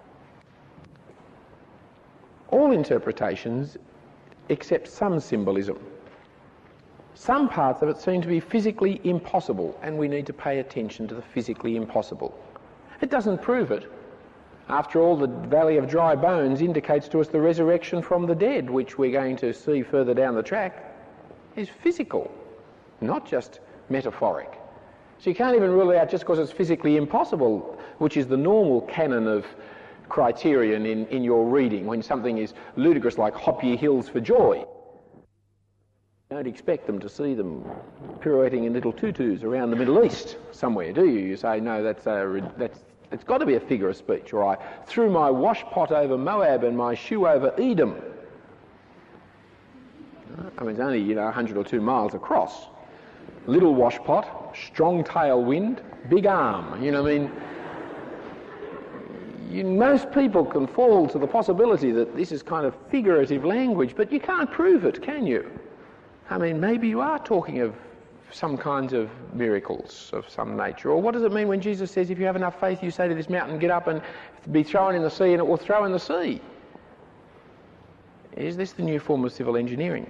All interpretations accept some symbolism. Some parts of it seem to be physically impossible, and we need to pay attention to the physically impossible. It doesn't prove it. After all, the Valley of Dry Bones indicates to us the resurrection from the dead, which we're going to see further down the track, is physical, not just metaphoric. So you can't even rule it out just because it's physically impossible, which is the normal canon of criterion in, in your reading when something is ludicrous like hop ye hills for joy. You don't expect them to see them pirouetting in little tutus around the Middle East somewhere, do you? You say, no, that's a, that's, it's got to be a figure of speech, or I threw my wash pot over Moab and my shoe over Edom. I mean, it's only, you know, a hundred or two miles across. Little wash pot, strong tailwind, big arm, you know what I mean? You, most people can fall to the possibility that this is kind of figurative language, but you can't prove it, can you? I mean, maybe you are talking of some kinds of miracles of some nature. Or what does it mean when Jesus says, if you have enough faith, you say to this mountain, get up and be thrown in the sea, and it will throw in the sea? Is this the new form of civil engineering?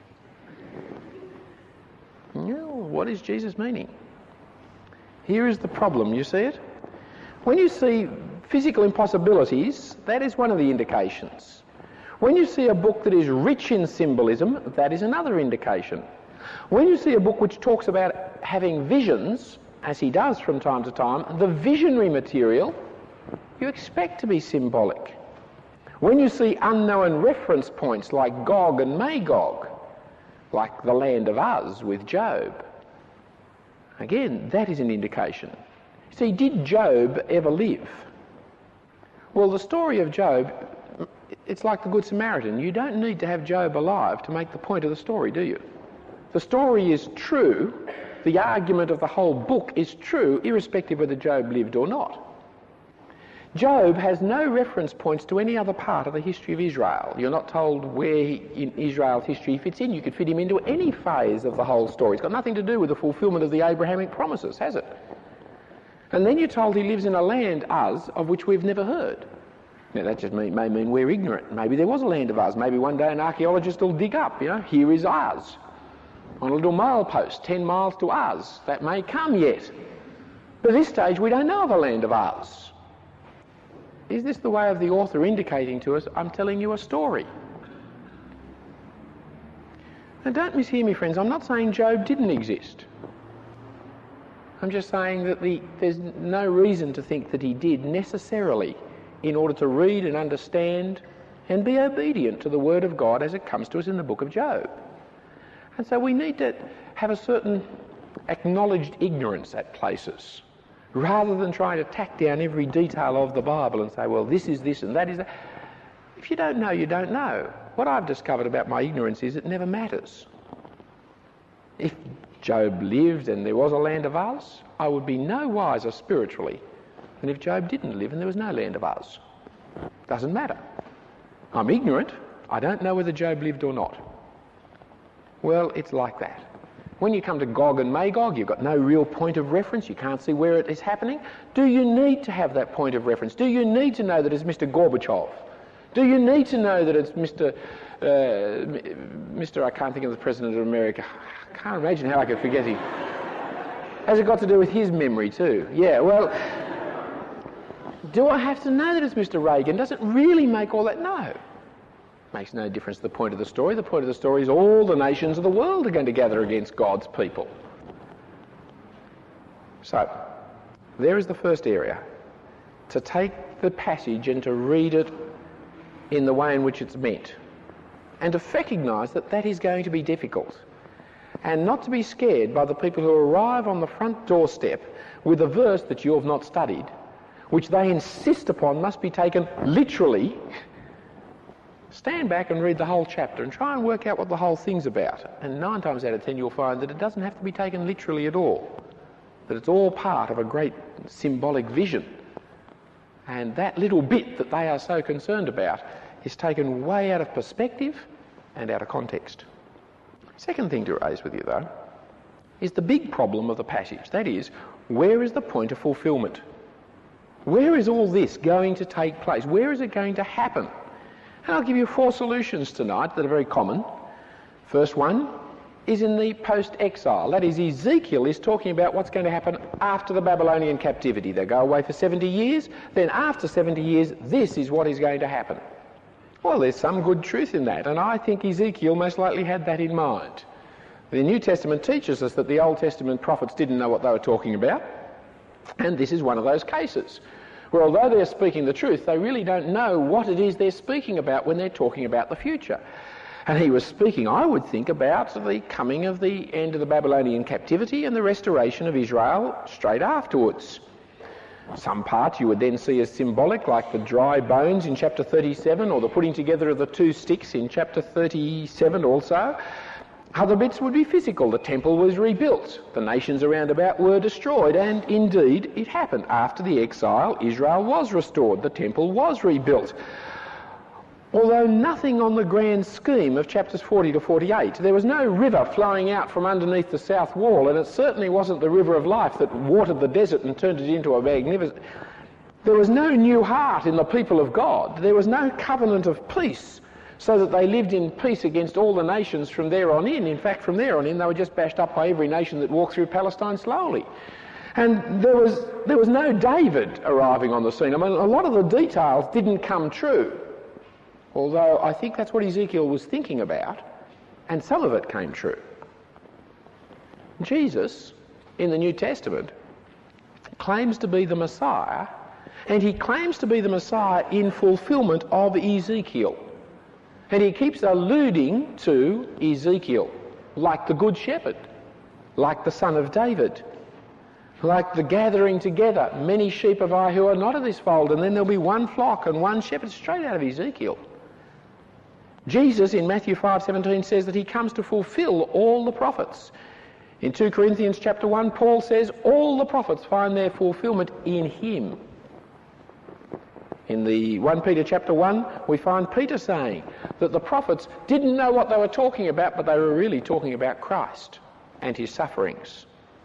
No, what is Jesus meaning? Here is the problem, you see it? When you see physical impossibilities, that is one of the indications. When you see a book that is rich in symbolism, that is another indication. When you see a book which talks about having visions, as he does from time to time, the visionary material, you expect to be symbolic. When you see unknown reference points like Gog and Magog, like the land of Uz with Job, again, that is an indication. See, did Job ever live? Well, the story of Job, it's like the Good Samaritan. You don't need to have Job alive to make the point of the story, do you? The story is true. The argument of the whole book is true, irrespective of whether Job lived or not. Job has no reference points to any other part of the history of Israel. You're not told where he, in Israel's history he fits in. You could fit him into any phase of the whole story. It's got nothing to do with the fulfilment of the Abrahamic promises, has it? And then you're told he lives in a land, Uz, of which we've never heard. Now that just may, may mean we're ignorant. Maybe there was a land of Uz. Maybe one day an archaeologist will dig up, you know, here is Uz. On a little milepost, ten miles to Uz. That may come yet. But at this stage we don't know of a land of Uz. Is this the way of the author indicating to us, I'm telling you a story? Now don't mishear me, friends. I'm not saying Job didn't exist. I'm just saying that the, there's no reason to think that he did necessarily in order to read and understand and be obedient to the Word of God as it comes to us in the book of Job. And so we need to have a certain acknowledged ignorance at places, rather than trying to tack down every detail of the Bible and say, well, this is this and that is that. If you don't know, you don't know. what I've discovered about my ignorance is it never matters. If Job lived and there was a land of Uz, I would be no wiser spiritually than if Job didn't live and there was no land of Uz. Doesn't matter. I'm ignorant. I don't know whether Job lived or not. Well, it's like that. When you come to Gog and Magog, you've got no real point of reference. You can't see where it is happening. Do you need to have that point of reference? Do you need to know that it's Mister Gorbachev? Do you need to know that it's Mister Uh, Mister I can't think of the President of America. I can't imagine how I could forget him. Has it got to do with his memory too? Yeah, well, do I have to know that it's Mister Reagan? Does it really make all that? No. Makes no difference to the point of the story. The point of the story is all the nations of the world are going to gather against God's people. So, there is the first area. To take the passage and to read it in the way in which it's meant. And to recognise that that is going to be difficult. And not to be scared by the people who arrive on the front doorstep with a verse that you have not studied, which they insist upon must be taken literally. Stand back and read the whole chapter and try and work out what the whole thing's about. And nine times out of ten you'll find that it doesn't have to be taken literally at all. That it's all part of a great symbolic vision. And that little bit that they are so concerned about is taken way out of perspective and out of context. Second thing to raise with you, though, is the big problem of the passage. That is, where is the point of fulfilment? Where is all this going to take place? Where is it going to happen? And I'll give you four solutions tonight that are very common. First one is in the post-exile. That is, Ezekiel is talking about what's going to happen after the Babylonian captivity. They go away for seventy years, then after seventy years, this is what is going to happen. Well, there's some good truth in that, and I think Ezekiel most likely had that in mind. The New Testament teaches us that the Old Testament prophets didn't know what they were talking about, and this is one of those cases, where although they're speaking the truth, they really don't know what it is they're speaking about when they're talking about the future. And he was speaking, I would think, about the coming of the end of the Babylonian captivity and the restoration of Israel straight afterwards. Some parts you would then see as symbolic, like the dry bones in chapter thirty-seven, or the putting together of the two sticks in chapter thirty-seven also. Other bits would be physical. The temple was rebuilt. The nations around about were destroyed, and indeed it happened. After the exile, Israel was restored. The temple was rebuilt. Although nothing on the grand scheme of chapters forty to forty-eight. There was no river flowing out from underneath the south wall, and it certainly wasn't the river of life that watered the desert and turned it into a magnificent... There was no new heart in the people of God. There was no covenant of peace, so that they lived in peace against all the nations from there on in. In fact, from there on in, they were just bashed up by every nation that walked through Palestine slowly. And there was, there was no David arriving on the scene. I mean, a lot of the details didn't come true. Although I think that's what Ezekiel was thinking about, and some of it came true. Jesus, in the New Testament, claims to be the Messiah, and he claims to be the Messiah in fulfilment of Ezekiel. And he keeps alluding to Ezekiel, like the Good Shepherd, like the Son of David, like the gathering together, many sheep have I who are not of this fold, and then there'll be one flock and one shepherd, straight out of Ezekiel. Jesus in Matthew five seventeen says that he comes to fulfil all the prophets. In two Corinthians chapter one, Paul says all the prophets find their fulfilment in him. In the First Peter chapter one, we find Peter saying that the prophets didn't know what they were talking about, but they were really talking about Christ and his sufferings.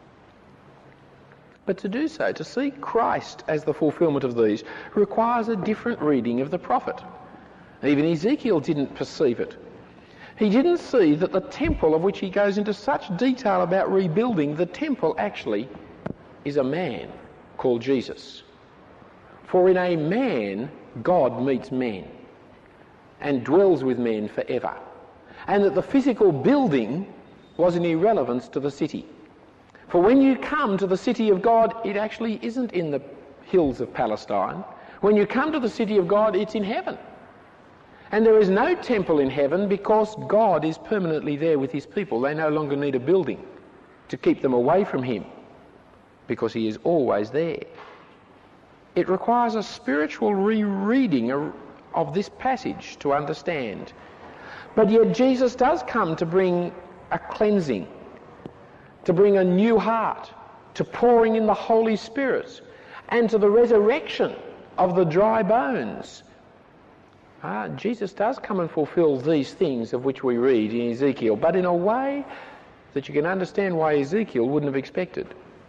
But to do so, to see Christ as the fulfilment of these, requires a different reading of the prophet. Even Ezekiel didn't perceive it. He didn't see that the temple, of which he goes into such detail about rebuilding, the temple actually is a man called Jesus. For in a man, God meets men and dwells with men forever. And that the physical building was an irrelevance to the city. For when you come to the city of God, it actually isn't in the hills of Palestine. When you come to the city of God, it's in heaven. And there is no temple in heaven because God is permanently there with his people. They no longer need a building to keep them away from him because he is always there. It requires a spiritual rereading of this passage to understand But yet Jesus does come to bring a cleansing, to bring a new heart, to pouring in the Holy Spirit, and to the resurrection of the dry bones. Ah, Jesus does come and fulfill these things of which we read in Ezekiel, but in a way that you can understand why Ezekiel wouldn't have expected.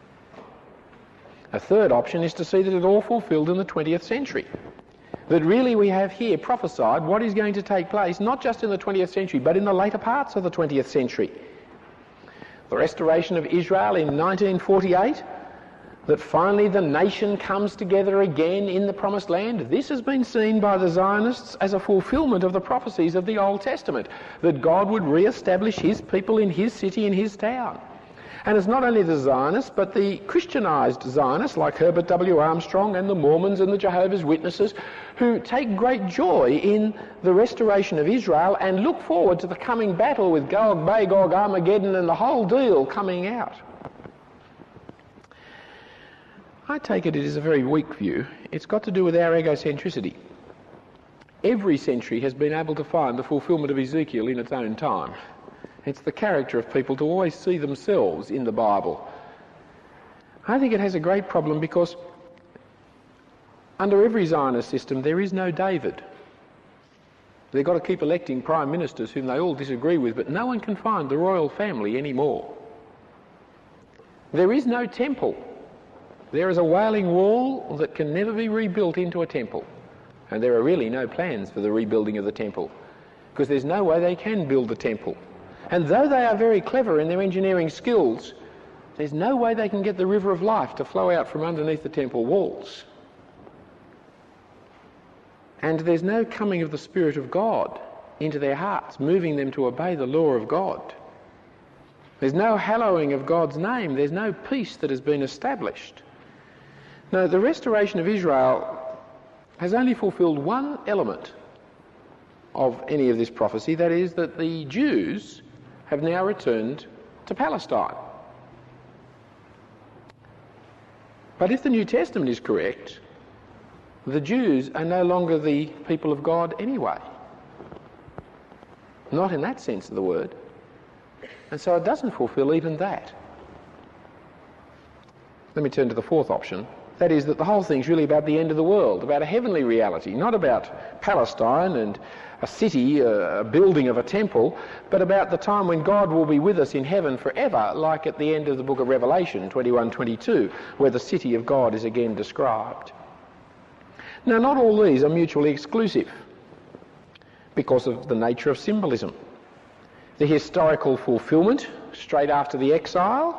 A third option is to see that it all fulfilled in the twentieth century. That really we have here prophesied what is going to take place, not just in the twentieth century, but in the later parts of the twentieth century. The restoration of Israel in nineteen forty-eight, that finally the nation comes together again in the Promised Land. This has been seen by the Zionists as a fulfilment of the prophecies of the Old Testament, that God would re-establish his people in his city, in his town. And it's not only the Zionists, but the Christianised Zionists like Herbert W. Armstrong and the Mormons and the Jehovah's Witnesses, who take great joy in the restoration of Israel and look forward to the coming battle with Gog, Magog, Armageddon and the whole deal coming out. I take it it is a very weak view. It's got to do with our egocentricity. Every century has been able to find the fulfilment of Ezekiel in its own time. It's the character of people to always see themselves in the Bible. I think it has a great problem because under every Zionist system there is no David. They've got to keep electing prime ministers whom they all disagree with, but no one can find the royal family anymore. There is no temple. There is a Wailing Wall that can never be rebuilt into a temple. And there are really no plans for the rebuilding of the temple, because there's no way they can build the temple. And though they are very clever in their engineering skills, there's no way they can get the river of life to flow out from underneath the temple walls. And there's no coming of the Spirit of God into their hearts, moving them to obey the law of God. There's no hallowing of God's name. There's no peace that has been established. No, the restoration of Israel has only fulfilled one element of any of this prophecy, that is that the Jews have now returned to Palestine. But if the New Testament is correct, the Jews are no longer the people of God anyway. Not in that sense of the word. And so it doesn't fulfill even that. Let me turn to the fourth option. That is that the whole thing's really about the end of the world, about a heavenly reality, not about Palestine and a city, a building of a temple, but about the time when God will be with us in heaven forever, like at the end of the book of Revelation twenty-one twenty-two, where the city of God is again described. Now, not all these are mutually exclusive because of the nature of symbolism. The historical fulfilment straight after the exile,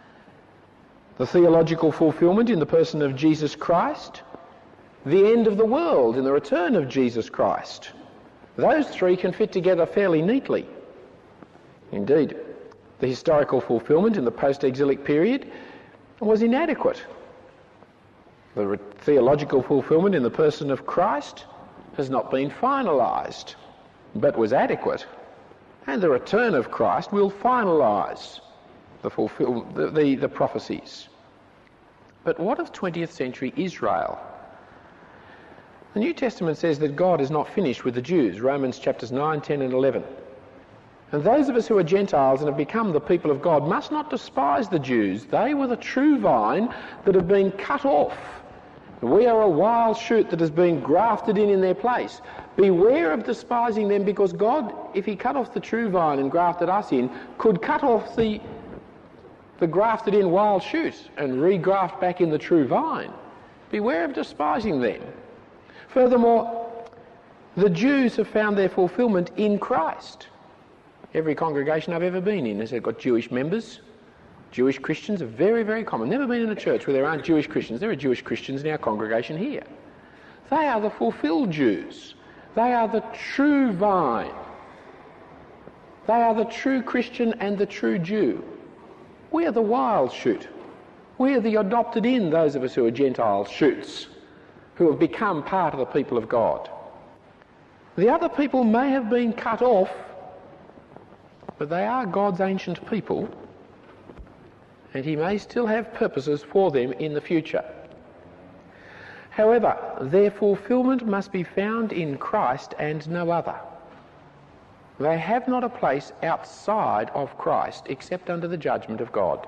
the theological fulfilment in the person of Jesus Christ, the end of the world in the return of Jesus Christ. Those three can fit together fairly neatly. Indeed, the historical fulfilment in the post-exilic period was inadequate. The re- theological fulfilment in the person of Christ has not been finalised, but was adequate. And the return of Christ will finalise the, fulfill, the, the, the prophecies. But what of twentieth century Israel? The New Testament says that God is not finished with the Jews, Romans chapters nine, ten and eleven. And those of us who are Gentiles and have become the people of God must not despise the Jews. They were the true vine that have been cut off. We are a wild shoot that has been grafted in in their place. Beware of despising them, because God, if he cut off the true vine and grafted us in, could cut off the, the grafted in wild shoot and regraft back in the true vine. Beware of despising them. Furthermore, the Jews have found their fulfilment in Christ. Every congregation I've ever been in has got Jewish members. Jewish Christians are very, very common. Never been in a church where there aren't Jewish Christians. There are Jewish Christians in our congregation here. They are the fulfilled Jews. They are the true vine. They are the true Christian and the true Jew. We are the wild shoot. We are the adopted in, those of us who are Gentile shoots, who have become part of the people of God. The other people may have been cut off, but they are God's ancient people, and he may still have purposes for them in the future. However, their fulfilment must be found in Christ and no other. They have not a place outside of Christ except under the judgment of God.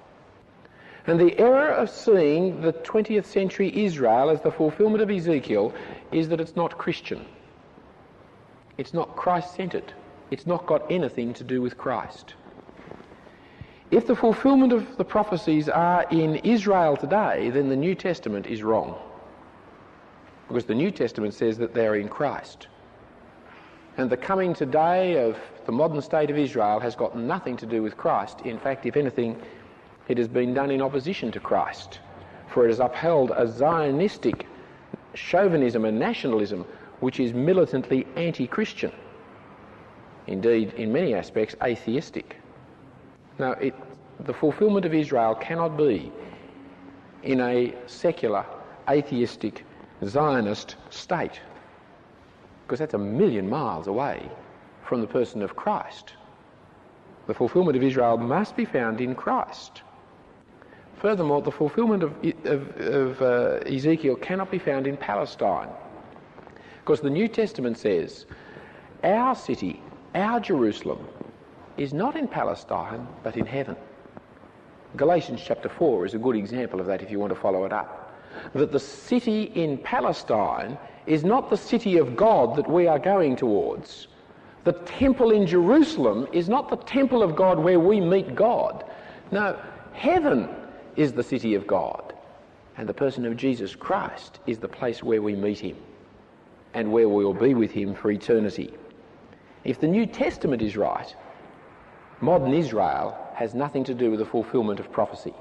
And the error of seeing the twentieth century Israel as the fulfilment of Ezekiel is that it's not Christian. It's not Christ-centred. It's not got anything to do with Christ. If the fulfilment of the prophecies are in Israel today, then the New Testament is wrong. Because the New Testament says that they're in Christ. And the coming today of the modern state of Israel has got nothing to do with Christ. In fact, if anything, it has been done in opposition to Christ. For it has upheld a Zionistic chauvinism and nationalism which is militantly anti-Christian. Indeed, in many aspects, atheistic. Now, it, the fulfilment of Israel cannot be in a secular, atheistic, Zionist state, because that's a million miles away from the person of Christ. The fulfilment of Israel must be found in Christ. Furthermore, the fulfilment of, of, of uh, Ezekiel cannot be found in Palestine, because the New Testament says our city, our Jerusalem, is not in Palestine but in heaven. Galatians chapter four is a good example of that if you want to follow it up. That the city in Palestine is not the city of God that we are going towards. The temple in Jerusalem is not the temple of God where we meet God. No, heaven is the city of God, and the person of Jesus Christ is the place where we meet him and where we will be with him for eternity. If the New Testament is right, modern Israel has nothing to do with the fulfilment of prophecy.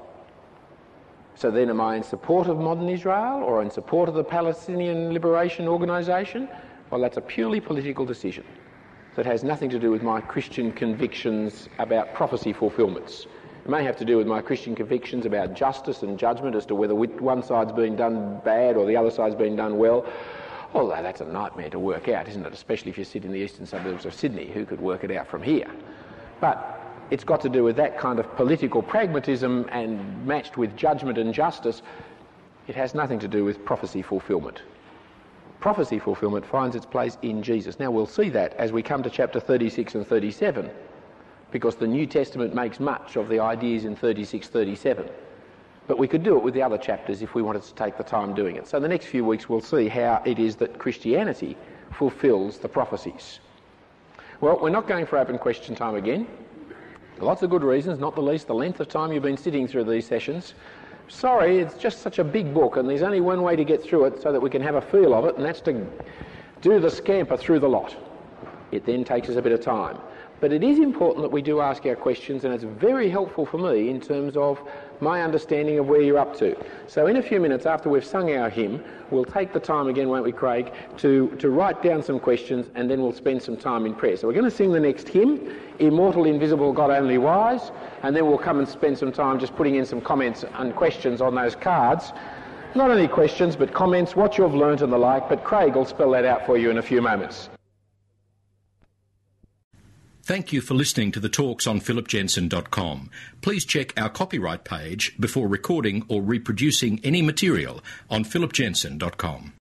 So then am I in support of modern Israel or in support of the Palestinian Liberation Organisation? Well, that's a purely political decision that has nothing to do with my Christian convictions about prophecy fulfilments. It may have to do with my Christian convictions about justice and judgment as to whether one side's been done bad or the other side's been done well. Although that's a nightmare to work out, isn't it? Especially if you sit in the eastern suburbs of Sydney. Who could work it out from here? But it's got to do with that kind of political pragmatism and matched with judgment and justice. It has nothing to do with prophecy fulfilment. Prophecy fulfilment finds its place in Jesus. Now we'll see that as we come to chapter thirty-six and thirty-seven, because the New Testament makes much of the ideas in thirty-six, thirty-seven. But we could do it with the other chapters if we wanted to take the time doing it. So the next few weeks we'll see how it is that Christianity fulfills the prophecies. Well, we're not going for open question time again. Lots of good reasons, not the least the length of time you've been sitting through these sessions. Sorry, it's just such a big book and there's only one way to get through it so that we can have a feel of it, and that's to do the scamper through the lot. It then takes us a bit of time. But it is important that we do ask our questions, and it's very helpful for me in terms of my understanding of where you're up to. So in a few minutes after we've sung our hymn, we'll take the time again, won't we, Craig, to, to write down some questions, and then we'll spend some time in prayer. So we're going to sing the next hymn, Immortal, Invisible, God Only Wise, and then we'll come and spend some time just putting in some comments and questions on those cards. Not only questions, but comments, what you've learnt and the like, but Craig will spell that out for you in a few moments. Thank you for listening to the talks on philip jensen dot com. Please check our copyright page before recording or reproducing any material on philip jensen dot com.